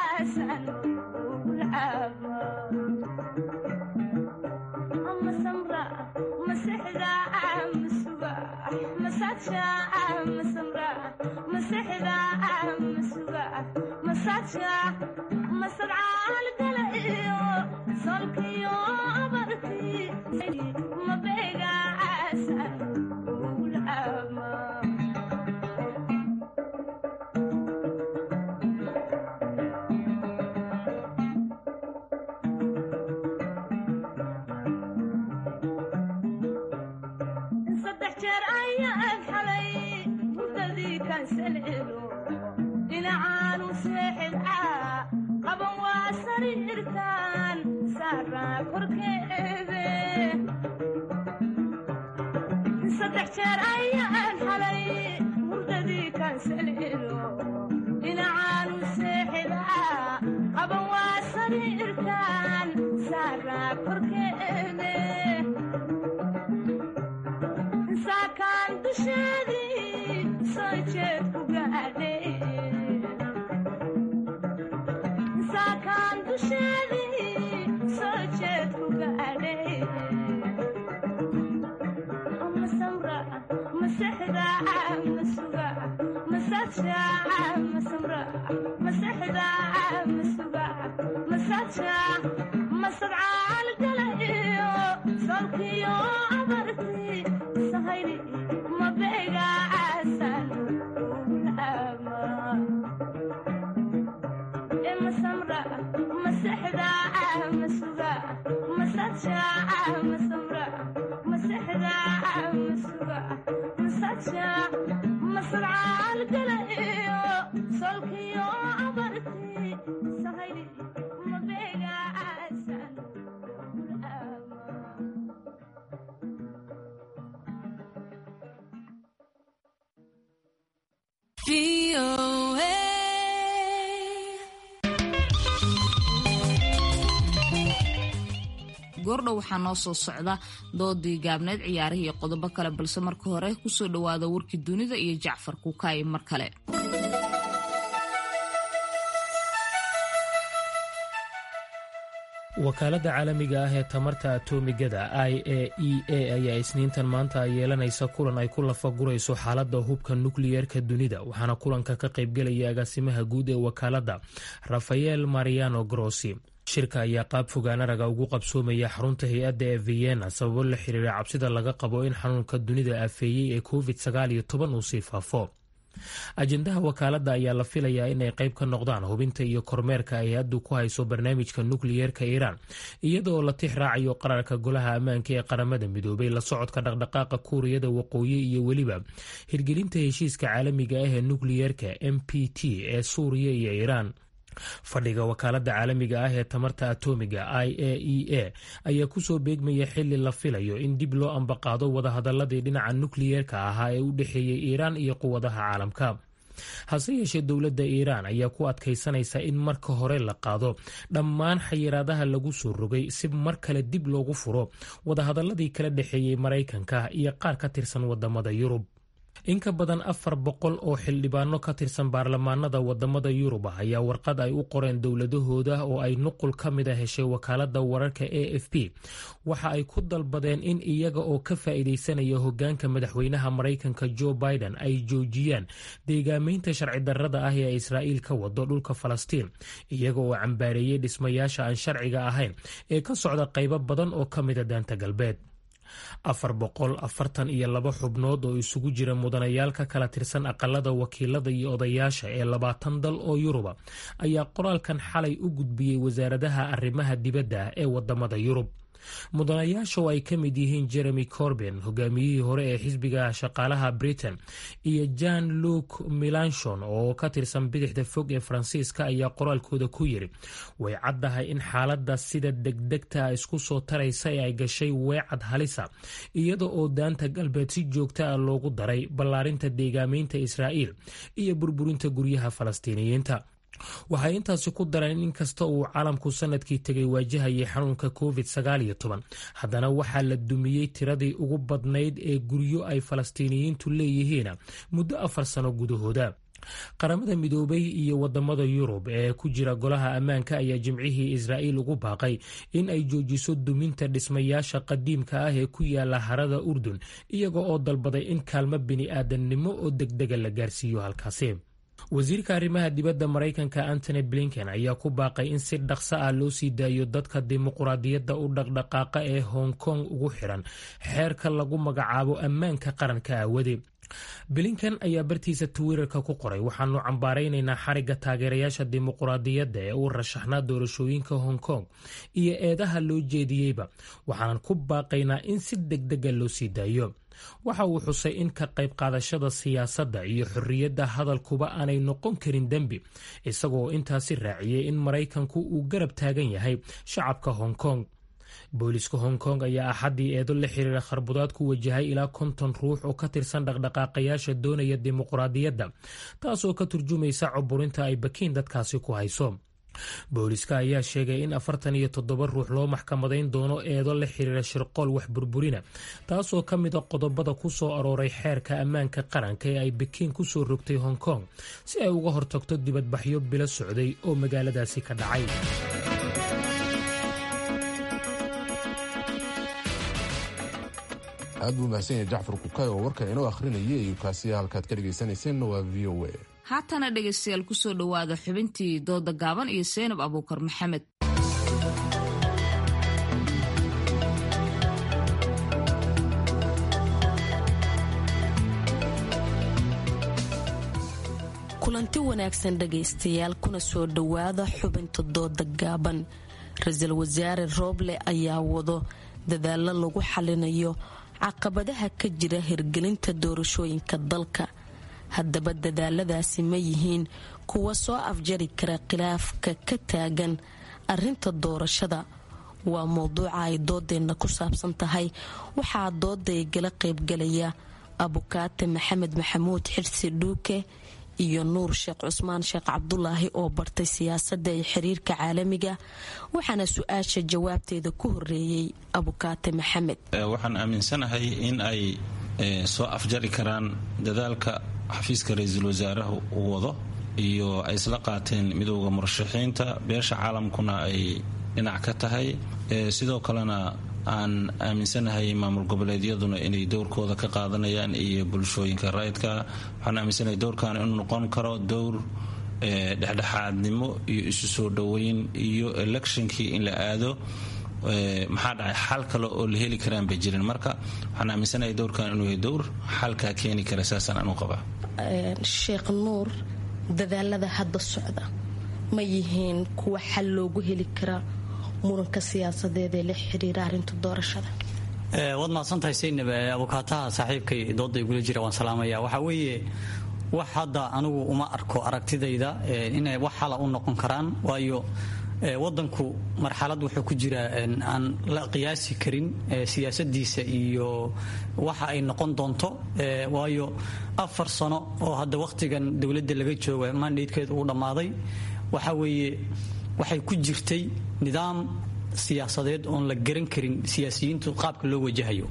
masamra masexda masuga masaja masamra masexda masuga masaja masabcaal gala iyo solkiyo barti mabega dhinacaanu seexida qaban waa sariirtaan saaraa korkeede saddex jeer ayaan xalay hurdadii kaansalelo dhinacaanu seexida qaban waa sariirtaan saaraa korkeede saakaan dusheedii soo jeed ku gaadhay saakaan dusheedii soo jeed ku gaadhay masamra masexda masuga masaja masamra masexda masuga masaja masabcaal gala iyo solkiyo abarti sahayli mabega asan masamra masexda masuga masaja goordhow waxaa noo soo socda doodii gaabneed ciyaarihii iyo qodobo kale balse marka hore kusoo dhawaada warkii dunida iyo jacfar kuukaaye mar kale. wakaaladda caalamiga ah ee tamarta atomigada IAEA ayaa isniintan maanta yeelanaysa kulan ay ku lafagurayso xaaladda hubka nukliyeerka dunida waxaana kulanka ka qaybgelaya agaasimaha guud ee wakaaladda Rafael Mariano Grossi. shirka ayaa qaab fogaanaraga ugu qabsoomaya xarunta hay-adda ee Vienna sababo la xiriira cabsida laga qabo in xanuunka dunida aafeeyey ee COVID-19 uu sii faafo. ajendaha wakaaladda ayaa la filayaa inay qayb ka noqdaan hubinta iyo kormeerka ay hay-addu ku hayso barnaamijka nukliyeerka Iiraan iyadoo la tix raacayo qararka golaha ammaanka ee qaramada midoobay la socodka dhaqdhaqaaqa kuuriyada waqooyi iyo weliba hirgelinta heshiiska caalamiga ah ee nukliyeerka NPT ee Suuriya iyo Iiraan. fadhiga wakaaladda caalamiga ah ee tamarta atomiga IAEA ayaa kusoo beegmaya xili la filayo in dib loo ambaqaado wadahadaladii dhinaca nukliyeerka ahaa ee u dhexeeyey Iiraan iyo quwadaha caalamka. hase yeeshee dowladda Iiraan ayaa ku adkaysanaysa in marka hore la qaado dhammaan xayiraadaha lagu soo rogay si mar kale dib loogu furo wadahadaladii kala dhexeeyey Maraykanka iyo qaar ka tirsan wadamada Yurub. in ka badan 400 oo xildhibaano ka tirsan baarlamaanada wadamada Yurub ayaa warqad ay u qoreen dowladahooda oo ay nuqul ka mid ah heshay wakaaladda wararka AFP waxa ay ku dalbadeen in iyaga oo ka faa'iideysanaya hogaanka madaxweynaha Maraykanka Joe Biden ay joojiyaan deegaameynta sharci darrada ah ee Israa'iil ka wado dhulka Falastiin iyaga oo cambaareeyay dhismayaasha aan sharciga ahayn ee ka socda qaybo badan oo ka mid ah daanta galbeed. 442 xubnood oo isugu jira mudanayaal ka kala tirsan aqalada wakiilada iyo odayaasha ee 20 dal oo Yuruba ayaa qoraalkan xalay u gudbiyey wasaaradaha arrimaha dibadda ee wadamada Yurub. mudanayaasha oo ay ka mid yihiin Jeremy Corbyn hogaamiyihii hore ee xisbiga shaqaalaha Britain iyo Jean-Luc Mélenchon oo ka tirsan bidixda fog ee Faransiiska ayaa qoraalkooda ku yiri way caddahay in xaaladda sida degdegta isku soo taraysa ay gashay weecad halisa iyada oo daanta galbeed si joogta ah loogu daray ballaarinta deegaameynta Israa'iil iyo burburinta guryaha Falastiiniyiinta. waxay intaasi ku dareen in kasta uu caalamku sanadkii tegay waajahayay xanuunka COVID-19 haddana waxaa la dumiyey tiradii ugu badnayd ee guryo ay Falastiiniyiintu leeyihiin muddo 4 sano gudahooda. qaramada midoobay iyo wadamada Yurub ee ku jira golaha ammaanka ayaa jimcihii Israa'iil ugu baaqay in ay joojiso duminta dhismayaasha qadiimka ah ee ku yaala harada Urdun iyaga oo dalbaday in kaalmo bini'aadanimo oo degdega la gaarsiiyo halkaasi. wasiirka arrimaha dibadda Maraykanka Antony Blinken ayaa ku baaqay in si dhaqso ah loo sii daayo dadka dimuqraadiyadda u dhaqdhaqaaqa ee Hong Kong ugu xiran xeerka lagu magacaabo ammaanka qaranka aawade. Blinken ayaa bartiisa Twitterka ku qoray waxaanu cambaaraynaynaa xariga taageerayaasha dimuqraadiyadda ee u rashaxnaa doorashooyinka Hong Kong iyo eedaha loo jeediyeyba waxaanan ku baaqaynaa in si degdega loo sii daayo. waxa uu xusay in ka qayb qaadashada siyaasadda iyo xorriyadda hadalkuba aanay noqon karin dembi isagoo intaasi raaciyay in Maraykanku uu garab taagan yahay shacabka Hong Kong. booliska Hong Kong ayaa axadii eedo la xiriira kharbudaad ku wajahay ilaa 50 ruux oo ka tirsan dhaqdhaqaaqayaasha doonaya dimuqraadiyadda taasoo ka turjumaysa caburinta ay Bakiin dadkaasi ku hayso. booliska ayaa sheegay in 47 ruux loo maxkamadayn doono eedo la xiriira shirqool wax burburina taasoo ka mid ah qodobada ku soo arooray xeerka ammaanka qaranka ee ay Bakiin ku soo rogtay Hong Kong si ay uga hortagto dibadbaxyo bilo socday oo magaaladaasi ka dhacay. aad buu mahadsan yahay Jacfar Kuukay oo warka inoo akhrinayay iyo kaasi halkaad ka dhageysaneyseen waa VOA. haatana dhegaystayaal kusoo dhawaada xubintii dooda gaaban iyo Seenab Abuukar Maxamed. kulanti wanaagsan dhegaystayaal kuna soo dhawaada xubinta dooda gaaban. ra-iisul wasaare Rooble ayaa wado dadaalo lagu xalinayo caqabadaha ka jira hirgelinta doorashooyinka dalka. haddaba dadaaladaasi ma yihiin kuwa soo afjari kara khilaafka ka taagan arinta doorashada? waa mowduuca ay doodeenna ku saabsan tahay. waxaa dooday gala qaybgalaya abukaate maxamed maxamuud xirsi dhuuke iyo nuur sheekh cusmaan sheekh cabdulaahi oo bartay siyaasadda iyo xiriirka caalamiga. waxaana su-aasha jawaabteeda ku horeeyey abukaate maxamed. waxaan aaminsanahay in ay soo afjari karaan dadaalka xafiiska ra-iisul wasaaraha uu wado iyo ay isla qaateen midowda murashaxiinta, beesha caalamkuna ay dhinac ka tahay. sidoo kalena aan aaminsanahay maamul goboleedyaduna inay dowrkooda ka qaadanayaan iyo bulshooyinka rayidka. waxaan aaminsanahay dowrkan inuu noqon karo dowr dhexdhexaadnimo iyo isu soo dhoweyn iyo electionkii in la aado. maxaa dhacay xal kale oo la heli karaan bay jirin. marka waxaan aaminsanahay dowrkan inuu yahay dowr xalkaa keeni kara. saasaan anu qabaa. sheekh nuur, dadaalada hadda socda ma yihiin kuwa xal loogu heli kara muranka siyaasadeed ee la xiriira arinta doorashada? waad mahadsantahay saynab. abukaataha saaxiibkay dooda igula jira waan salaamaya. waxaa weeye wax hadda anigu uma arko aragtidayda inay wax xala u noqon karaan, waayo wadanku marxalad wuxuu ku jiraa aan la qiyaasi karin siyaasadiisa iyo waxa ay noqon doonto. waayo 4 sano oo hadda wakhtigan dowladda laga jooga mandatekeedu uu dhammaaday, waxa weeye waxay ku jirtay nidaam siyaasadeed oon la garan karin siyaasiyiintu qaabka loo wajahayo.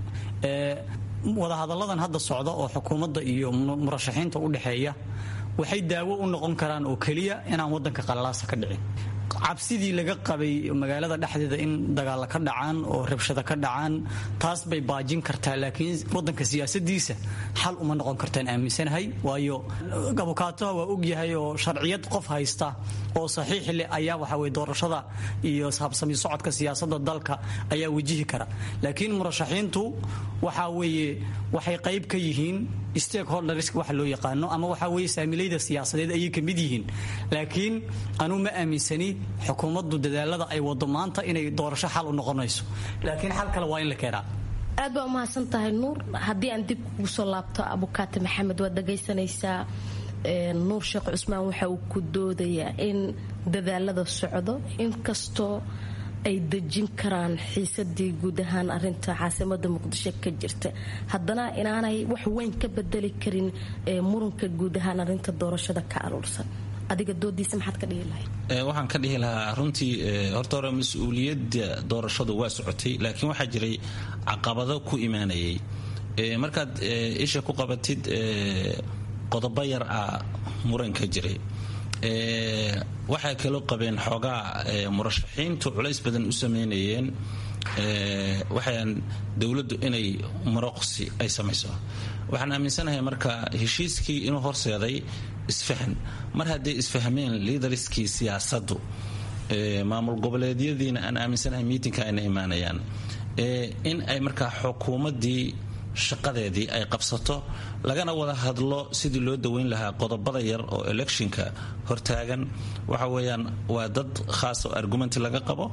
wadahadalladan hadda socda oo xukuumadda iyo murashaxiinta u dhexeeya waxay daawo u noqon karaan oo keliya inaan wadanka qalalaasa ka dhicin. cabsidii laga qabay magaalada dhexdeeda in dagaalla ka dhacaan oo rabshada ka dhacaan, taas bay baajin kartaa, laakiin wadanka siyaasadiisa xal uma noqon kartaan aaminsanahay. waayo abukaataha waa ogyahay oo sharciyad qof haysta oo saxiix leh ayaa waxa weye doorashada iyo habsami socodka siyaasadda dalka ayaa wajihi kara. laakiin murashaxiintu waxa weeye waxay qayb ka yihiin stakeholders waxa loo yaqaano, ama waxa weeye saamilayda siyaasadeed ayay ka mid yihiin. laakiin anu ma aaminsani xukuumaddu dadaalada ay wado maanta inay doorasho xal u noqonayso, laakiin xal kale waa in la keenaa. aad baa umahadsan tahay nuur. haddii aan dib kugu soo laabto abukaate maxamed, waad dhagaysanaysaa nuur sheekh cusmaan waxa uu ku doodayaa in dadaalada socdo inkastoo ay dejin karaan xiisadii guud ahaan arinta caasimada muqdisho ka jirta, haddana inaanay wax weyn ka bedeli karin muranka guud ahaan arinta doorashada ka aruursan. adiga doodiisa maxaad ka dhihi lahayd? waxaan ka dhihi lahaa runtii horta hore mas-uuliyadda doorashadu waa socotay, laakiin waxaa jiray caqabado ku imaanayay. markaad isha ku qabatid qodobo yar ah muranka jiray. waxay kaloo qabeen xoogaa murashaxiintu culays badan u sameynayeen waxaan dowladdu inay maroqsi ay samayso. waxaan aaminsanahay marka heshiiskii inuu horseeday isfahan. mar hadday isfahmeen liidariskii siyaasaddu, maamul goboleedyadiina aan aaminsanahay miitinka ayna imaanayaan, in ay markaa xukuumaddii shaqadeedii ay qabsato, lagana wada hadlo sidii loo daweyn lahaa qodobada yar oo electionka hortaagan. waxa weeyaan waa dad khaas oo argumenti laga qabo.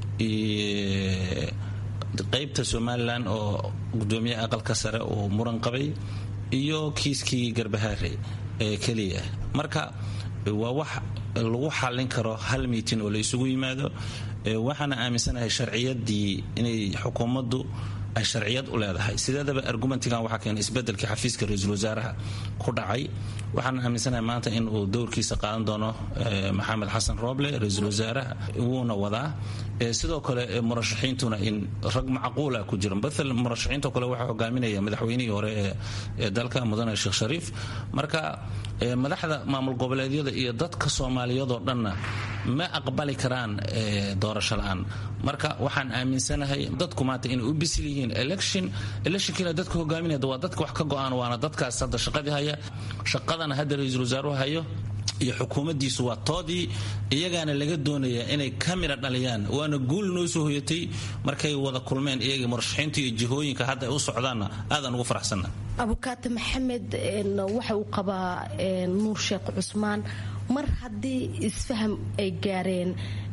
qaybta somalilan oo gudoomiyaha aqalka sare uu muran qabay, iyo kiiskii garbahaare ee keliya. marka waa wax lagu xallin karo hal miitin oo la isugu yimaado. waxaana aaminsanahay sharciyadii inay xukuumaddu ay sharciyad u leedahay. sideedaba argumentigan waxaa keenay isbedelkii xafiiska ra-iisul wasaaraha ku dhacay. waxaan aaminsanahay maanta in uu dowrkiisa qaadan doono maxamed xasan rooble, ra-iisul wasaaraha wuuna wadaa. sidoo kale murashaxiintuna in rag macquula ku jira. maala murashaxiinto kale waxaa hogaaminaya madaxweynihii hore ee dalka mudane sheekh shariif. marka madaxda maamul goboleedyada iyo dadka soomaaliyadoo dhanna ma aqbali karaan doorasho la-aan. marka waxaan aaminsanahay dadku maanta inay u bisil yihiin electionkiina dadka hogaaminaya waa dadka wax ka go-aan, waana dadkaas hadda shaqadii haya. shaqadana hadda ra-iisul wasaaruhu hayo iyo xukuumaddiisu waa toodii, iyagaana laga doonayaa inay ka midha dhaliyaan. waana guul noo soo hoyatay markay wada kulmeen iyagii murashaxiinta iyo jihooyinka hadda ay u socdaanna aadaan ugu faraxsanna. abukaate maxamed waxa uu qabaa nuur sheekh cusmaan, mar haddii isfaham ay gaareen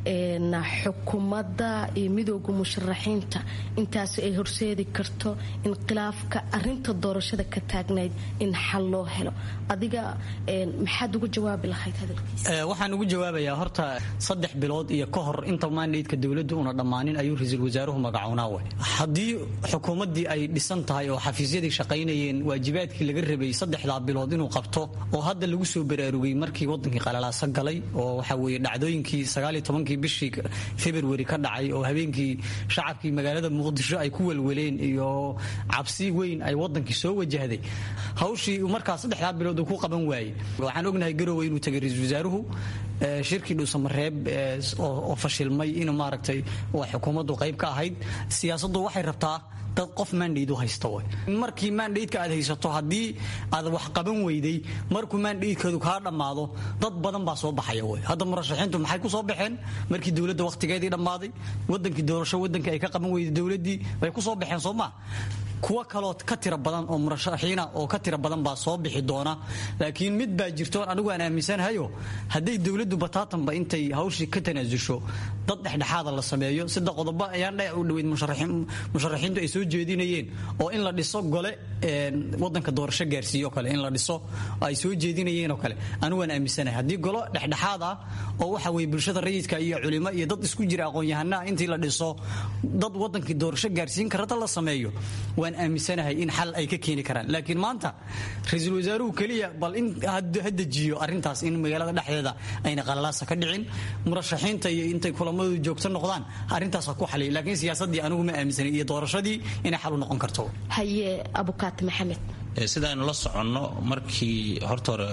xukuumadda iyo midooda musharaxiinta intaasi ay horseedi karto in khilaafka arinta doorashada ka taagnayd in xal loo helo. adiga maxaad ugu jawaabi lahayd hadalkiisa? waxaan ugu jawaabayaa horta 3 bilood iyo ka hor inta mandateeka dowladdu una dhammaanin ayuu ra-iisul wasaaruhu magacoonaa way. haddii xukuumaddii ay dhisan tahay oo xafiisyadii shaqaynayeen waajibaadkii laga rabay 3 bilood inuu qabto oo hadda lagu soo baraarugay markii wadankii qalalaasa galay oo waxa weeye dhacdooyinkii 19 bishii February ka dhacay oo habeenkii shacabkii magaalada Muqdisho ay ku walwaleen iyo cabsi weyn ay wadankii soo wajahday. hawshii markaas 3 bilood ku qaban waayay. waxaan ognahay Garowe inuu tagay ra-iisul wasaaruhu shirkii Dhuusamareeb oo fashilmay in maaragtay waa xukuumaddu qayb ka ahayd. siyaasaddu waxay rabtaa dad qof mandate u haysto way. markii mandate-ka aad haysato haddii aad wax qaban weyday markuu mandate-keedu kaa dhammaado dad badan baa soo baxaya way. hadda murashaxiintu maxay ku soo baxeen markii dowladda waqtigeedii dhammaaday wadankii doorasho wadankii ay ka qaban weyday dowladdii way ku soo baxeen Soomaa. kuwa kaloo ka tira badan oo murashaxiina oo ka tira badan baa soo bixi doona. laakiin mid baa jirto anigu aan aaminsanahay haday dawladdu bataatanba intay hawshii ka tanaasusho dad dhexdhexaad la sameeyo sida qodobo ayaan u dhaweyd musharaxiintu ay soo jeedinayeen oo in la dhiso gole wadanka doorasho gaarsiiyo kale in la dhiso ay soo jeedinayeen oo kale anigu aan aaminsanahay hadii golo dhexdhexaad ah oo waxa way bulshada rayidka iyo culimo iyo dad isku jira aqoon-yahana intii la dhiso dad wadankii doorasho gaarsiin karta la sameeyo waan aaminsanahay in xal ay ka keeni karaan. laakiin maanta ra-iisul wasaaruhu kaliya bal in hadda jiyo arintaas in magaalada dhexdeeda ayna qalalaasa ka dhicin murashaxiinta iyo intay kulamadu joogto noqdaan arintaas ku xalay. laakiin siyaasadii anigu ma aaminsanay iyo doorashadii inay xal u noqon karto. haye abukaat maxamed sidaanu la soconno markii horta hore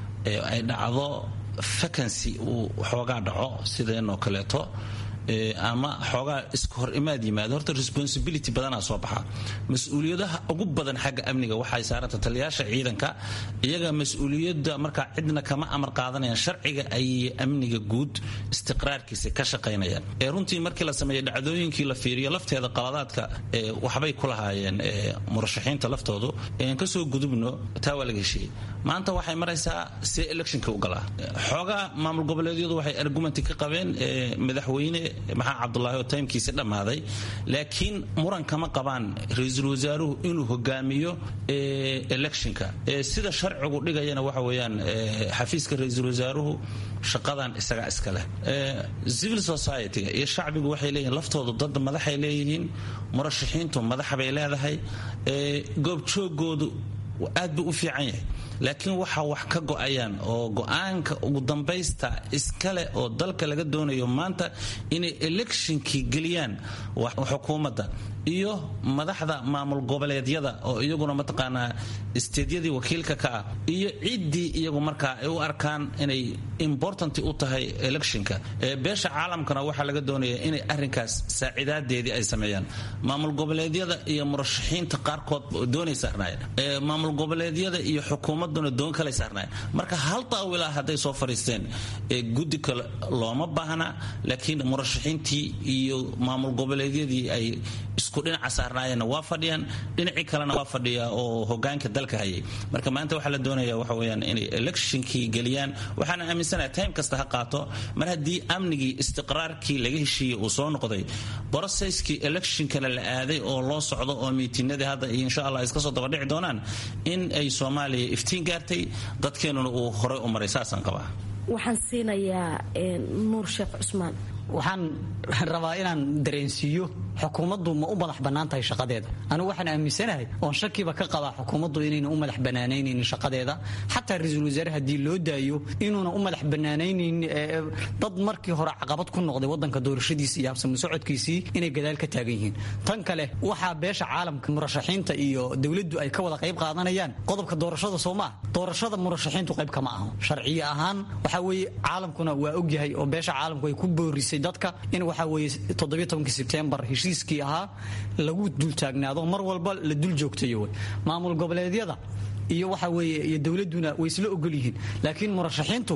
ay dhacdo vacancy uu xoogaa dhaco sideenoo kaleeto ama xoogaa isku hor imaad yimaado horta responsibility badanaa soo baxa. mas-uuliyadaha ugu badan xagga amniga waxay saaranta taliyaasha ciidanka iyaga mas-uuliyadda markaa cidna kama amar qaadanayaan sharciga ay amniga guud istiqraarkiisa ka shaqaynayaan. runtii markii la sameeyay dhacdooyinkii la fiiriyo lafteeda qaladaadka waxbay ku lahaayeen murashaxiinta laftoodu ka soo gudubno taa waa laga heshiiyey. maanta waxay maraysaa see electionka u galaa. xoogaa maamul goboleedyadu waxay argumenti ka qabeen madaxweyne maxaa cabdulaahi oo taymkiisa dhammaaday laakiin muran kama qabaan ra-iisul wasaaruhu inuu hogaamiyo electionka sida sharcigu dhigayana waxa weeyaan xafiiska ra-iisul wasaaruhu shaqadan isaga iska leh. civil society-ga iyo shacbigu waxay leeyihiin laftoodu dad madaxay leeyihiin murashaxiintu madaxbay leedahay goobjoogoodu aad buu u fiican yahay laakiin waxaa wax ka go-ayaan oo go-aanka ugu dambaysta iskale oo dalka laga doonayo maanta inay electionkii geliyaan xukuumadda iyo madaxda maamul goboleedyada oo iyaguna mataqaanaa isteedyadii wakiilka ka ah iyo ciddii iyagu markaa ay u arkaan inay important u tahay electionka. beesha caalamkana waxaa laga doonaya inay arrinkaas saacidaadeedii ay sameeyaan. maamul goboleedyada iyo murashaxiinta qaarkood doonay saarnaayeen maamul goboleedyada iyo xukuumadduna doon kale saarnaayeen. marka hal taawilaa hadday soo fadhiisteen guddi kale looma baahna laakiin murashaxiintii iyo maamul goboleedyadii ay isku dhinaca saarnaayeenna waa fadhiyaan dhinacii kalena waa fadhiya oo hogaanka dalka hayay. marka maanta waxaa la doonaya waxa weeyaan inay electionkii geliyaan. waxaana aaminsanahay time kasta ha qaato mar haddii amnigii istiqraarkii laga heshiiyey uu soo noqday processkii electionkana la aaday oo loo socdo oo miitinadii hadda insha allah iska soo daba dhici doonaan in ay Soomaaliya iftiin gaartay dadkeenuna uu horey u maray saasaan qabaa. waxaan siinayaa nuur sheekh cusmaan. waxaan rabaa inaan dareensiiyo xukuumaddu ma u madax bannaan tahay shaqadeeda. anigu waxaan aaminsanahay oon shakiba ka qabaa xukuumaddu inayna u madax bannaanaynin shaqadeeda xataa ra-iisul wasaare haddii loo daayo inuuna u madax bannaanaynin dad markii hore caqabad ku noqday wadanka doorashadiisa iyo habsami socodkiisii inay gadaal ka taagan yihiin. tan kale waxaa beesha caalamka murashaxiinta iyo dowladdu ay ka wada qayb qaadanayaan qodobka doorashada Soomaa. doorashada murashaxiintu qayb kama aha sharciye ahaan waxa weeye caalamkuna waa ogyahay oo beesha caalamku ay ku boorisay dadka in waxa weeye 17 September heshiiskii ahaa lagu dul taagnaado mar walba la dul joogtayo. maamul goboleedyada iyo waxa weeye iyo dawladuna way isla ogol yihiin laakiin murashaxiintu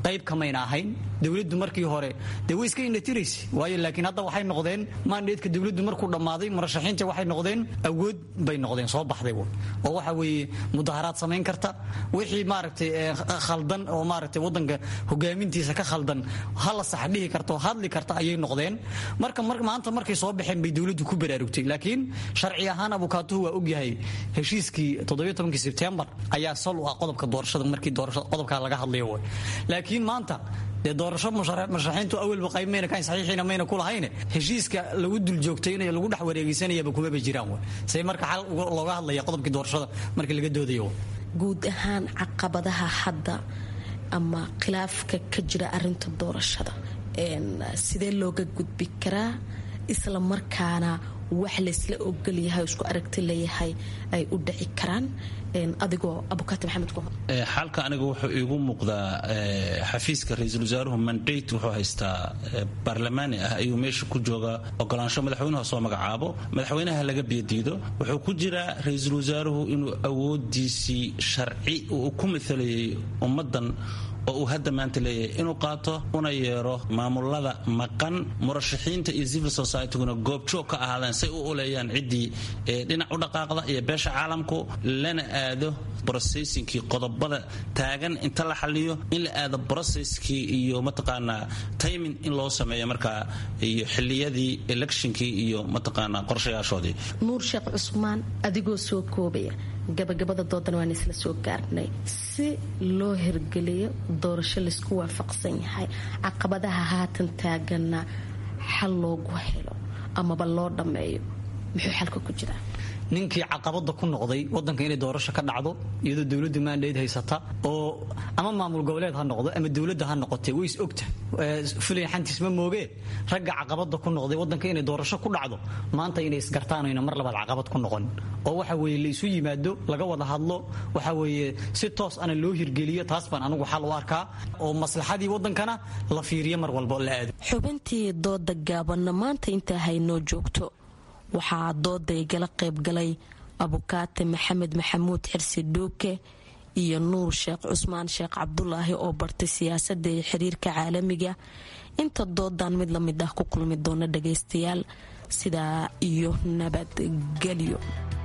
qayb kamayna ahayn dowladdu markii hore dee way iska indhatiraysa waayo laakiin hadda waxay noqdeen mandateeka dowladdu markuu dhammaaday murashaxiinta waxay noqdeen awood bay noqdeen soo baxday oo waxa weeye mudaharaad samayn karta wixii maaragtay khaldan oo maaragtay waddanka hogaamintiisa ka khaldan hala sax dhihi karto hadli karta ayay noqdeen marka maanta markay soo baxeen bay dowladdu ku baraarugtay laakiin sharci ahaan abukaatuhu waa ogyahay heshiiskii 17 Sebtembar ayaa sal u ah qodobka doorashada markii doorashada qodobka laga hadlayo way laakiin maanta dee doorasho musharaxiintu awalba qaymayna kan saxiixiina mayna ku lahayn heshiiska lagu dul joogtaynayo lagu dhex wareegaysanayaba kuma jiraan way say marka xal looga hadlaya qodobkii doorashada markii laga doodayo guud ahaan caqabadaha hadda ama khilaafka ka jira arinta doorashada sidee looga gudbi karaa isla markaana wax laysla ogol yahay isku aragti leeyahay ay u dhici karaan adigoo abukaati maxamed ku xalka aniga wuxuu iigu muuqdaa xafiiska ra'iisul wasaaruhu mandate wuxuu haystaa baarlamaani ah ayuu meesha ku joogaa ogolaansho madaxweynaha soo magacaabo madaxweynaha laga beediido wuxuu ku jiraa ra'iisul wasaaruhu inuu awoodiisii sharci uu ku midalayay ummadan oo uu hadda maanta leeyahay inuu qaato una yeero maamulada maqan murashaxiinta iyo civil society-guna goobjoog ka ahaadaan say u uleeyaan ciddii dhinac u dhaqaaqda iyo beesha caalamku lana aado processingkii qodobada taagan inta la xaliyo in la aado processkii iyo mataqaanaa timing in loo sameeyo markaa iyo xiliyadii electionkii iyo mataqaanaa qorshayaashoodii nuur sheekh cusmaan adigoo soo koobaya gabagabada doodan waan isla soo gaarnay si loo hirgeliyo doorasho laisku waafaqsan yahay caqabadaha haatan taagana xal loogu helo amaba loo dhammeeyo muxuu xalka ku jiraa ninkii caqabada ku noqday wadanka inay doorasho ka dhacdo iyadoo dowladda mandate haysata oo ama maamul goboleed ha noqdo ama dowladda ha noqotay way is ogta fulay xantiis ma mooge ragga caqabada ku noqday wadanka inay doorasho ku dhacdo maanta inay isgartaan oo mar labaad caqabad ku noqon oo waxa weeye la isu yimaado laga wada hadlo waxa weeye si toos ana loo hirgeliyo taas baan anigu xal u arkaa oo maslaxadii wadankana la fiiriyo mar walba la aado xubintii dooda gaaban maanta inta haynoo joogto waxaa dooday gala qaybgalay abukaate maxamed maxamuud xirsi dhuuke iyo nuur sheekh cusmaan sheekh cabdulaahi oo bartay siyaasadda iyo xiriirka caalamiga inta doodan mid la mid ah ku kulmi doona dhagaystayaal sidaa iyo nabadgelyo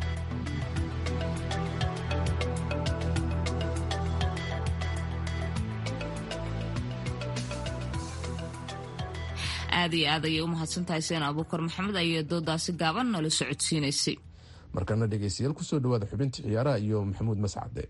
aad iyo aad ayay u mahadsantahay seen abuukar maxamed ayaa doodaasi gaaban nala socodsiinaysay markana dhegaystayaal kusoo dhawaada xubintii ciyaaraha iyo maxamuud mascade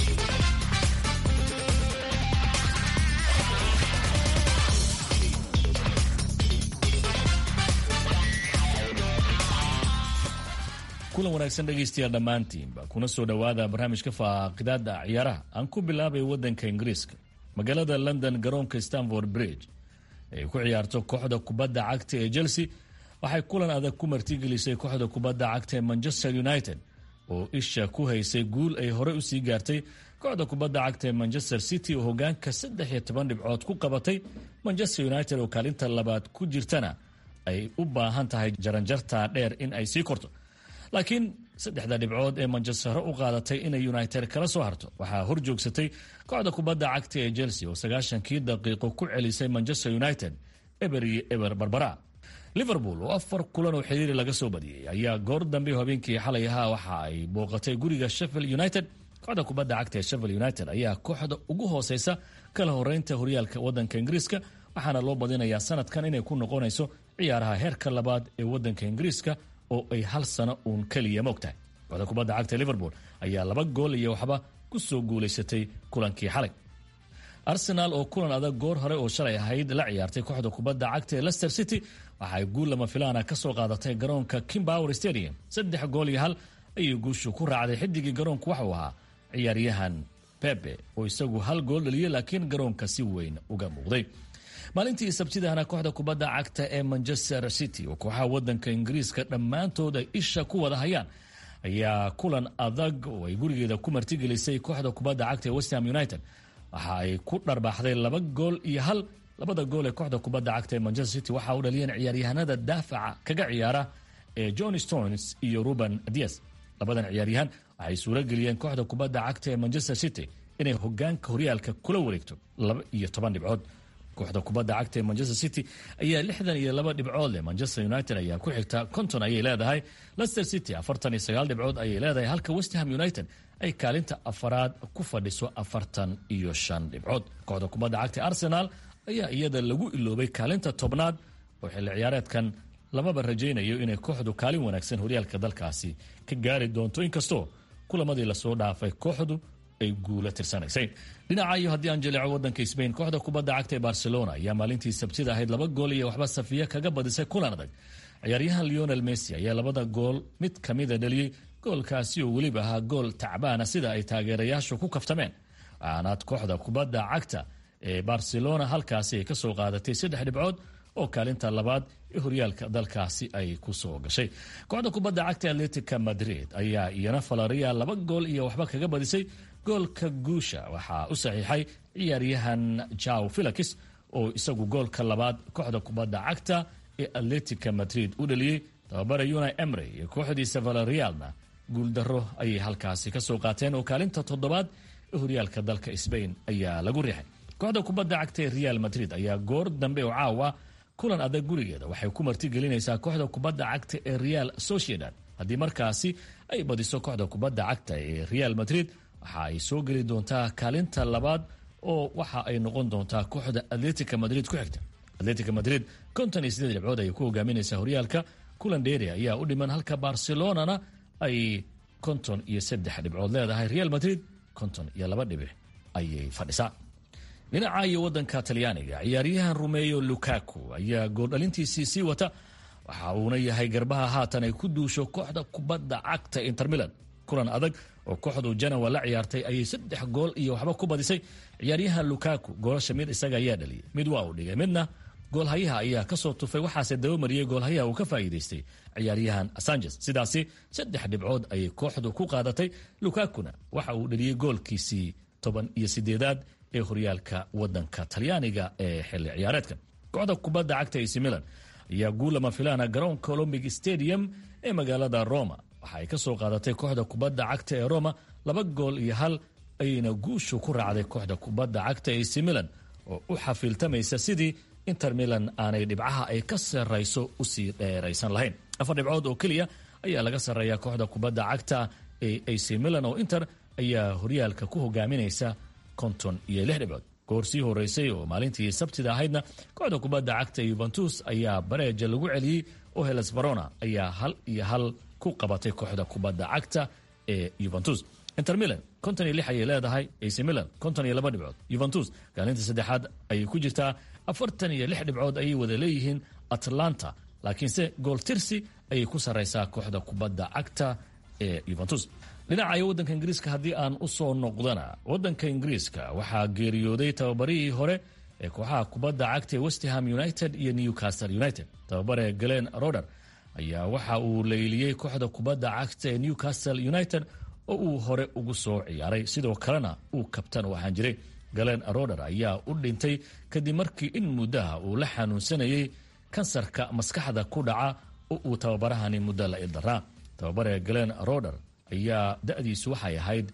kulan wanaagsan dhegaystayaal dhammaantiinba kuna soo dhowaada barnaamijka faaqidaada ciyaaraha aan ku bilaabay wadanka ingiriiska magaalada london garoonka stanford bridge ay ku ciyaarto kooxda kubadda cagta ee Chelsea waxay kulan adag ku martigelisay kooxda kubadda cagta ee Manchester United oo isha ku haysay guul ay hore u sii gaartay kooxda kubadda cagta ee Manchester City oo hogaanka 13 dhibcood ku qabatay Manchester United oo kaalinta labaad ku jirtana ay u baahan tahay jaranjarta dheer in ay sii korto laakiin 3 dhibcood ee Manchester u qaadatay inay United kala soo harto waxaa hor joogsatay kooxda kubadda cagta ee Chelsea oo 90 daqiiqo ku celisay Manchester United eber barbara Liverpool oo 4 kulan oo xiriir laga soo badiyay ayaa goor dambe habeenkii xalay ahaa waxa ay booqatay guriga Sheffield United kooxda kubadda cagta ee Sheffield United ayaa kooxda ugu hooseysa kala horeynta horyaalka wadanka Ingiriiska waxaana loo badinayaa sanadkan inay ku noqonayso ciyaaraha heerka labaad ee wadanka Ingiriiska oo ay hal sano uun kaliya moogtahay kooxda kubadda cagta Liverpool ayaa 2 gool iyo waxba ku soo guuleysatay kulankii xalay Arsenal oo kulan adag goor hore oo shalay ahayd la ciyaartay kooxda kubadda cagta ee Leicester City waxay guul lama filaana ka soo qaadatay garoonka King Power Stadium 3 gool iyo 1 ayuu guushu ku raacday xidigii garoonku waxa uu ahaa ciyaaryahan Pepe oo isagu 1 gool dhaliyay laakiin garoonka si weyn uga muuqday maalintii sabtidana kooxda kubadda cagta ee Manchester City oo kooxaha wadanka Ingiriiska dhamaantooda isha ku wada hayaan ayaa kulan adag oo ay gurigeeda ku martigelisay kooxda kubadda cagta ee West Ham United waxa ay ku dharbaaxday 2 gool iyo 1 labada gool ee kooxda kubadda cagta ee Manchester City waxa uu dhaliyeen ciyaaryahanada daafaca kaga ciyaara ee John Stones iyo Ruben Dias labadan ciyaaryahan waxay suura galiyeen kooxda kubadda cagta ee Manchester City inay hogaanka horyaalka kula wareegto 12 dhibcood. kooxda kubadda cagta ee Manchester City ayaa 62 dhibcood leh. Manchester United ayaa ku xigta 50 ayay leedahay. Leicester City 49 dhibcood ayay leedahay, halka West Ham United ay kaalinta afaraad ku fadhiso 45 dhibcood. kooxda kubadda cagta Arsenal ayaa iyada lagu iloobay kaalinta tobnaad oo xilli ciyaareedkan lamaba rajaynayo inay kooxdu kaalin wanaagsan horyaalka dalkaasi ka gaari doonto, inkastoo kulamadii lasoo dhaafay kooxdu ay guula tirsanaysay. dhinaca iyo haddii aan jaleeco wadanka Spain, kooxda kubadda cagta ee Barcelona ayaa maalintii Sabtida ahayd 2 gool iyo waxba safiya kaga badisay kulan adag. ciyaaryahan Lionel Messi ayaa 2 gool mid kamida dhaliyay, goolkaasi oo weliba ahaa gool tacbaana sida ay taageerayaashu ku kaftameen. aanaad kooxda kubadda cagta ee Barcelona halkaasi ay ka soo qaadatay 3 dhibcood oo kaalinta labaad ee horyaalka dalkaasi ay ku soo gashay. kooxda kubadda cagta Atletico Madrid ayaa iyana Villarreal 2 gool iyo waxba kaga badisay. goolka guusha waxaa u saxiixay ciyaaryahan Joao Felix oo isagu goolka labaad kooxda kubadda cagta ee Atletico Madrid u dhaliyay. tababara Unai Emery iyo kooxdiisa Villarrealna guuldaro ayay halkaasi ka soo qaateen oo kaalinta toddobaad ee horyaalka dalka Spain ayaa lagu riixay. kooxda kubadda cagta ee Real Madrid ayaa goor dambe oo caawa kulan adag gurigeeda waxay ku martigelinaysaa kooxda kubadda cagta ee Real Sociedad. haddii markaasi ay badiso kooxda kubadda cagta ee Real Madrid waxa ay soo geli doontaa kaalinta labaad oo waxa ay noqon doontaa kooxda Atletico Madrid ku xigta. Atletico Madrid 58 dhibcood ay ku hogaaminaysaa horyaalka. kulan dheeri ayaa u dhiman, halka Barcelonana ay 53 dhibcood leedahay. Real Madrid 52 dhibic ayay fadhisaa. dhinaca iyo wadanka Talyaaniga, ciyaaryahan Romelu Lukaku ayaa gool dhalintiisii sii wata, waxa uuna yahay garbaha haatan ay ku duusho kooxda kubadda cagta Inter Milan. kulan adag oo kooxdu Genoa la ciyaartay ayay 3 gool iyo waxba ku badisay. ciyaaryahan Lukaku goolasha mid isaga ayaa dhaliyay, mid waa uu dhigay, midna goolhayaha ayaa ka soo tufay, waxaase daba mariyay goolhayaha uu ka faa'iidaystay ciyaaryahan Sanchez. sidaasi 3 dhibcood ayay kooxdu ku qaadatay. Lukakuna waxa uu dhaliyay goolkiisii 18aad ee horyaalka wadanka Talyaaniga ee xilli ciyaareedkan. kooxda kubadda cagta AC Milan ayaa guul lama filaana garoonka Olympic Stadium ee magaalada Roma waxa ay ka soo qaadatay kooxda kubadda cagta ee Roma 2 gool iyo 1 ayna guushu ku raacday kooxda kubadda cagta AC Milan oo u xafiiltamaysa sidii Inter Milan aanay dhibcaha ay ka sarreyso u sii dheeraysan lahayn. 4 dhibcood oo kaliya ayaa laga sarreeyaa kooxda kubadda cagta ee AC Milan oo Inter ayaa horyaalka ku hogaaminaysa 56 dhibcood. goor sii horeysay oo maalintii Sabtida ahaydna kooxda kubadda cagta Juventus ayaa bareeja lagu celiyay oo Hellas Verona ayaa 1-1 ku qabatay kooxda kubadda cagta ee Juventus. Inter Milan 56 ayay leedahay, AC Milan 52 dhibcood. Juventus kaalinta saddexaad ayay ku jirtaa, 46 dhibcood ayay wada leeyihiin Atlanta, laakiinse gool tirsi ayay ku sarreysaa kooxda kubadda cagta ee Juventus. dhinaca wadanka Ingiriiska haddii aan u soo noqdana, wadanka Ingiriiska waxaa geeriyooday tababarihii hore ee kooxaha kubadda cagta ee West Ham United iyo Newcastle United. tababare Glenn Roeder ayaa waxa uu leyliyey kooxda kubadda cagta ee Newcastle United oo uu hore ugu soo ciyaaray, sidoo kalena uu kabtan u ahaan jiray. Glenn Roeder ayaa u dhintay kadib markii in muddaha uu la xanuunsanayay kansarka maskaxda ku dhaca oo uu tababarahani muddo la ildaraa. tababare Glenn Roeder ayaa da'diisu waxay ahayd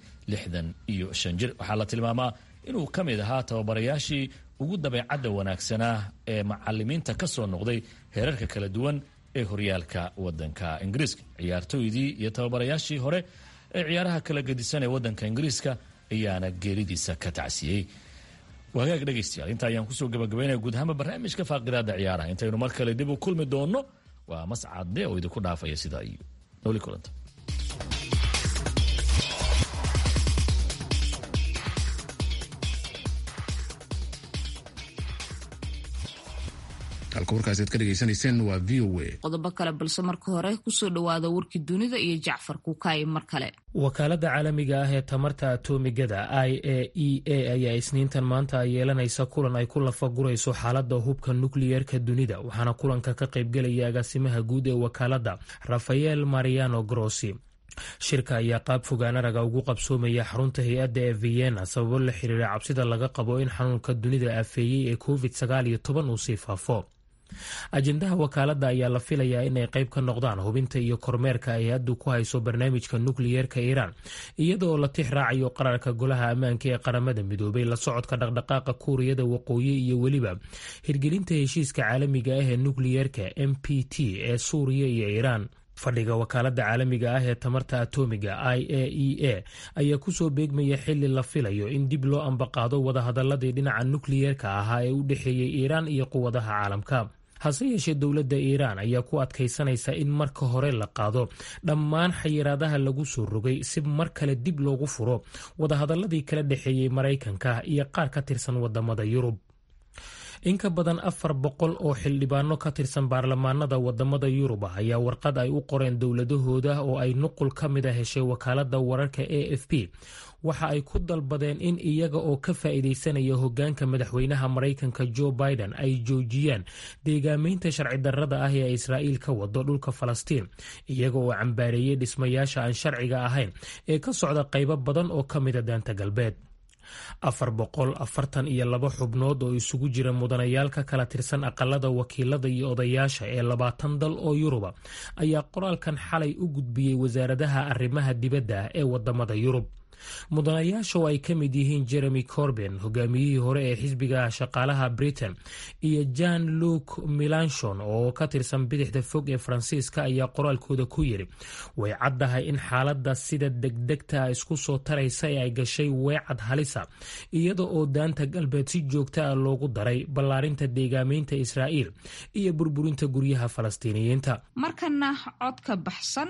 65 jir. waxaa la tilmaamaa inuu ka mid ahaa tababarayaashii ugu dabeecadda wanaagsanaa ee macalimiinta ka soo noqday heerarka kala duwan ee horyaalka wadanka Ingiriiska. ciyaartooydii iyo tababarayaashii hore ee ciyaaraha kala gedisan ee wadanka Ingiriiska ayaana geeridiisa ka tacsiyey. wagaag dhegaystayaal, inta ayaan kusoo gabagabaynaya guud ahaan barnaamijka faaqidaada ciyaaraha. intaynu mar kale dib u kulmi doonno, waa mascadde oo idinku dhaafaya sidaa iyo nooli kulanta. halka warkaasi aad ka dhegaysanayseen waa VOA. qodobo kale balse marka hore kusoo dhawaada warkii dunida iyo Jacfar Kukaay mar kale. wakaaladda caalamiga ah ee tamarta atomigada IAEA ayaa isniintan maanta yeelanaysa kulan ay ku lafagurayso xaaladda hubka nukliyeerka dunida, waxaana kulanka ka qaybgelaya agaasimaha guud ee wakaaladda Rafael Mariano Grossi. shirka ayaa qaab fogaan araga ugu qabsoomaya xarunta hay-adda ee Vienna sababo la xiriira cabsida laga qabo in xanuunka dunida afeeyey ee COVID-19 uu sii faafo. ajendaha wakaaladda ayaa la filayaa inay qayb ka noqdaan hubinta iyo kormeerka ay haddu ku hayso barnaamijka nukliyeerka iiraan iyadoo la tix raacayo qararka golaha ammaanka ee qaramada midoobay la socodka dhaqdhaqaaqa kuuriyada waqooyi iyo weliba hirgelinta heshiiska caalamiga ah ee nukliyeerka MPT ee suuriya iyo iiraan. fadhiga wakaaladda caalamiga ah ee tamarta atoomiga IAEA ayaa kusoo beegmaya xili la filayo in dib loo ambaqaado wadahadaladii dhinaca nukliyeerka ahaa ee u dhexeeyey iiraan iyo quwadaha caalamka. hase yeeshee dowladda iiraan ayaa ku adkaysanaysa in marka hore la qaado dhammaan xayiraadaha lagu soo rogay si mar kale dib loogu furo wadahadaladii kala dhexeeyey Maraykanka iyo qaar ka tirsan wadamada Yurub. in ka badan 400 oo xildhibaano ka tirsan baarlamaanada wadamada Yurub ayaa warqad ay u qoreen dowladahooda oo ay nuqul ka mid ah heshay wakaaladda wararka AFP waxa ay ku dalbadeen in iyaga oo ka faa'iideysanaya hogaanka madaxweynaha Maraykanka Joe Biden ay joojiyaan deegaameynta sharci darrada ah ee Israa'iil ka wado dhulka Falastiin iyaga oo cambaareeyay dhismayaasha aan sharciga ahayn ee ka socda qaybo badan oo ka mid ah daanta galbeed. 442 xubnood oo isugu jira mudanayaal ka kala tirsan aqalada wakiilada iyo odayaasha ee 20 dal oo Yuruba ayaa qoraalkan xalay u gudbiyey wasaaradaha arrimaha dibadda ee wadamada Yurub. mudanayaasha oo ay ka mid yihiin Jeremy Corbyn hogaamiyihii hore ee xisbiga shaqaalaha Britain iyo Jean-Luc Mélenchon oo ka tirsan bidixda fog ee Faransiiska ayaa qoraalkooda ku yiri way caddahay in xaaladda sida degdegta isku soo taraysa ee ay gashay weecad halisa iyada oo daanta galbeed si joogta ah loogu daray ballaarinta deegaameynta Israa'iil iyo burburinta guryaha Falastiiniyiinta. markana codka baxsan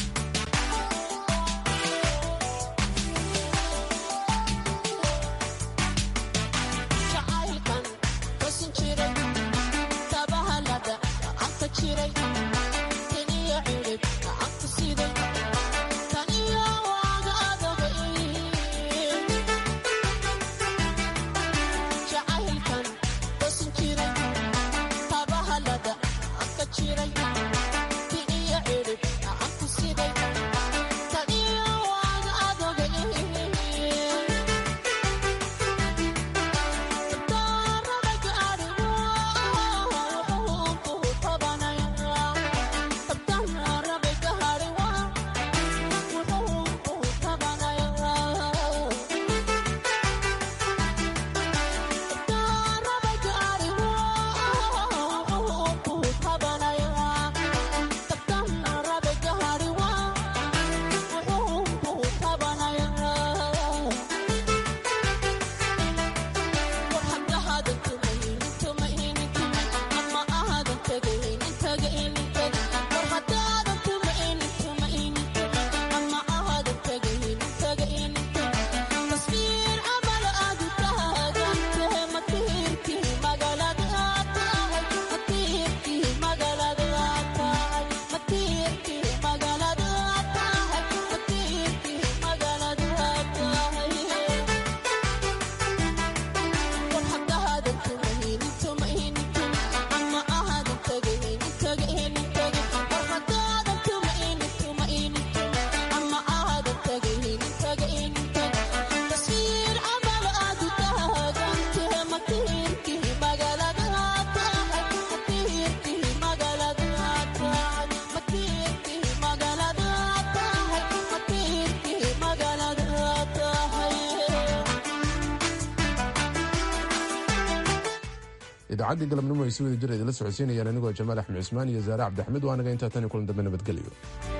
idaacadii galabnimo ay si wada jir idinla socodsiinayaan anigoo Jamaal Axmed Cusmaan iyo Zaare Cabdi Axmed waanaga inta tan kulan dambe nabadgelyo.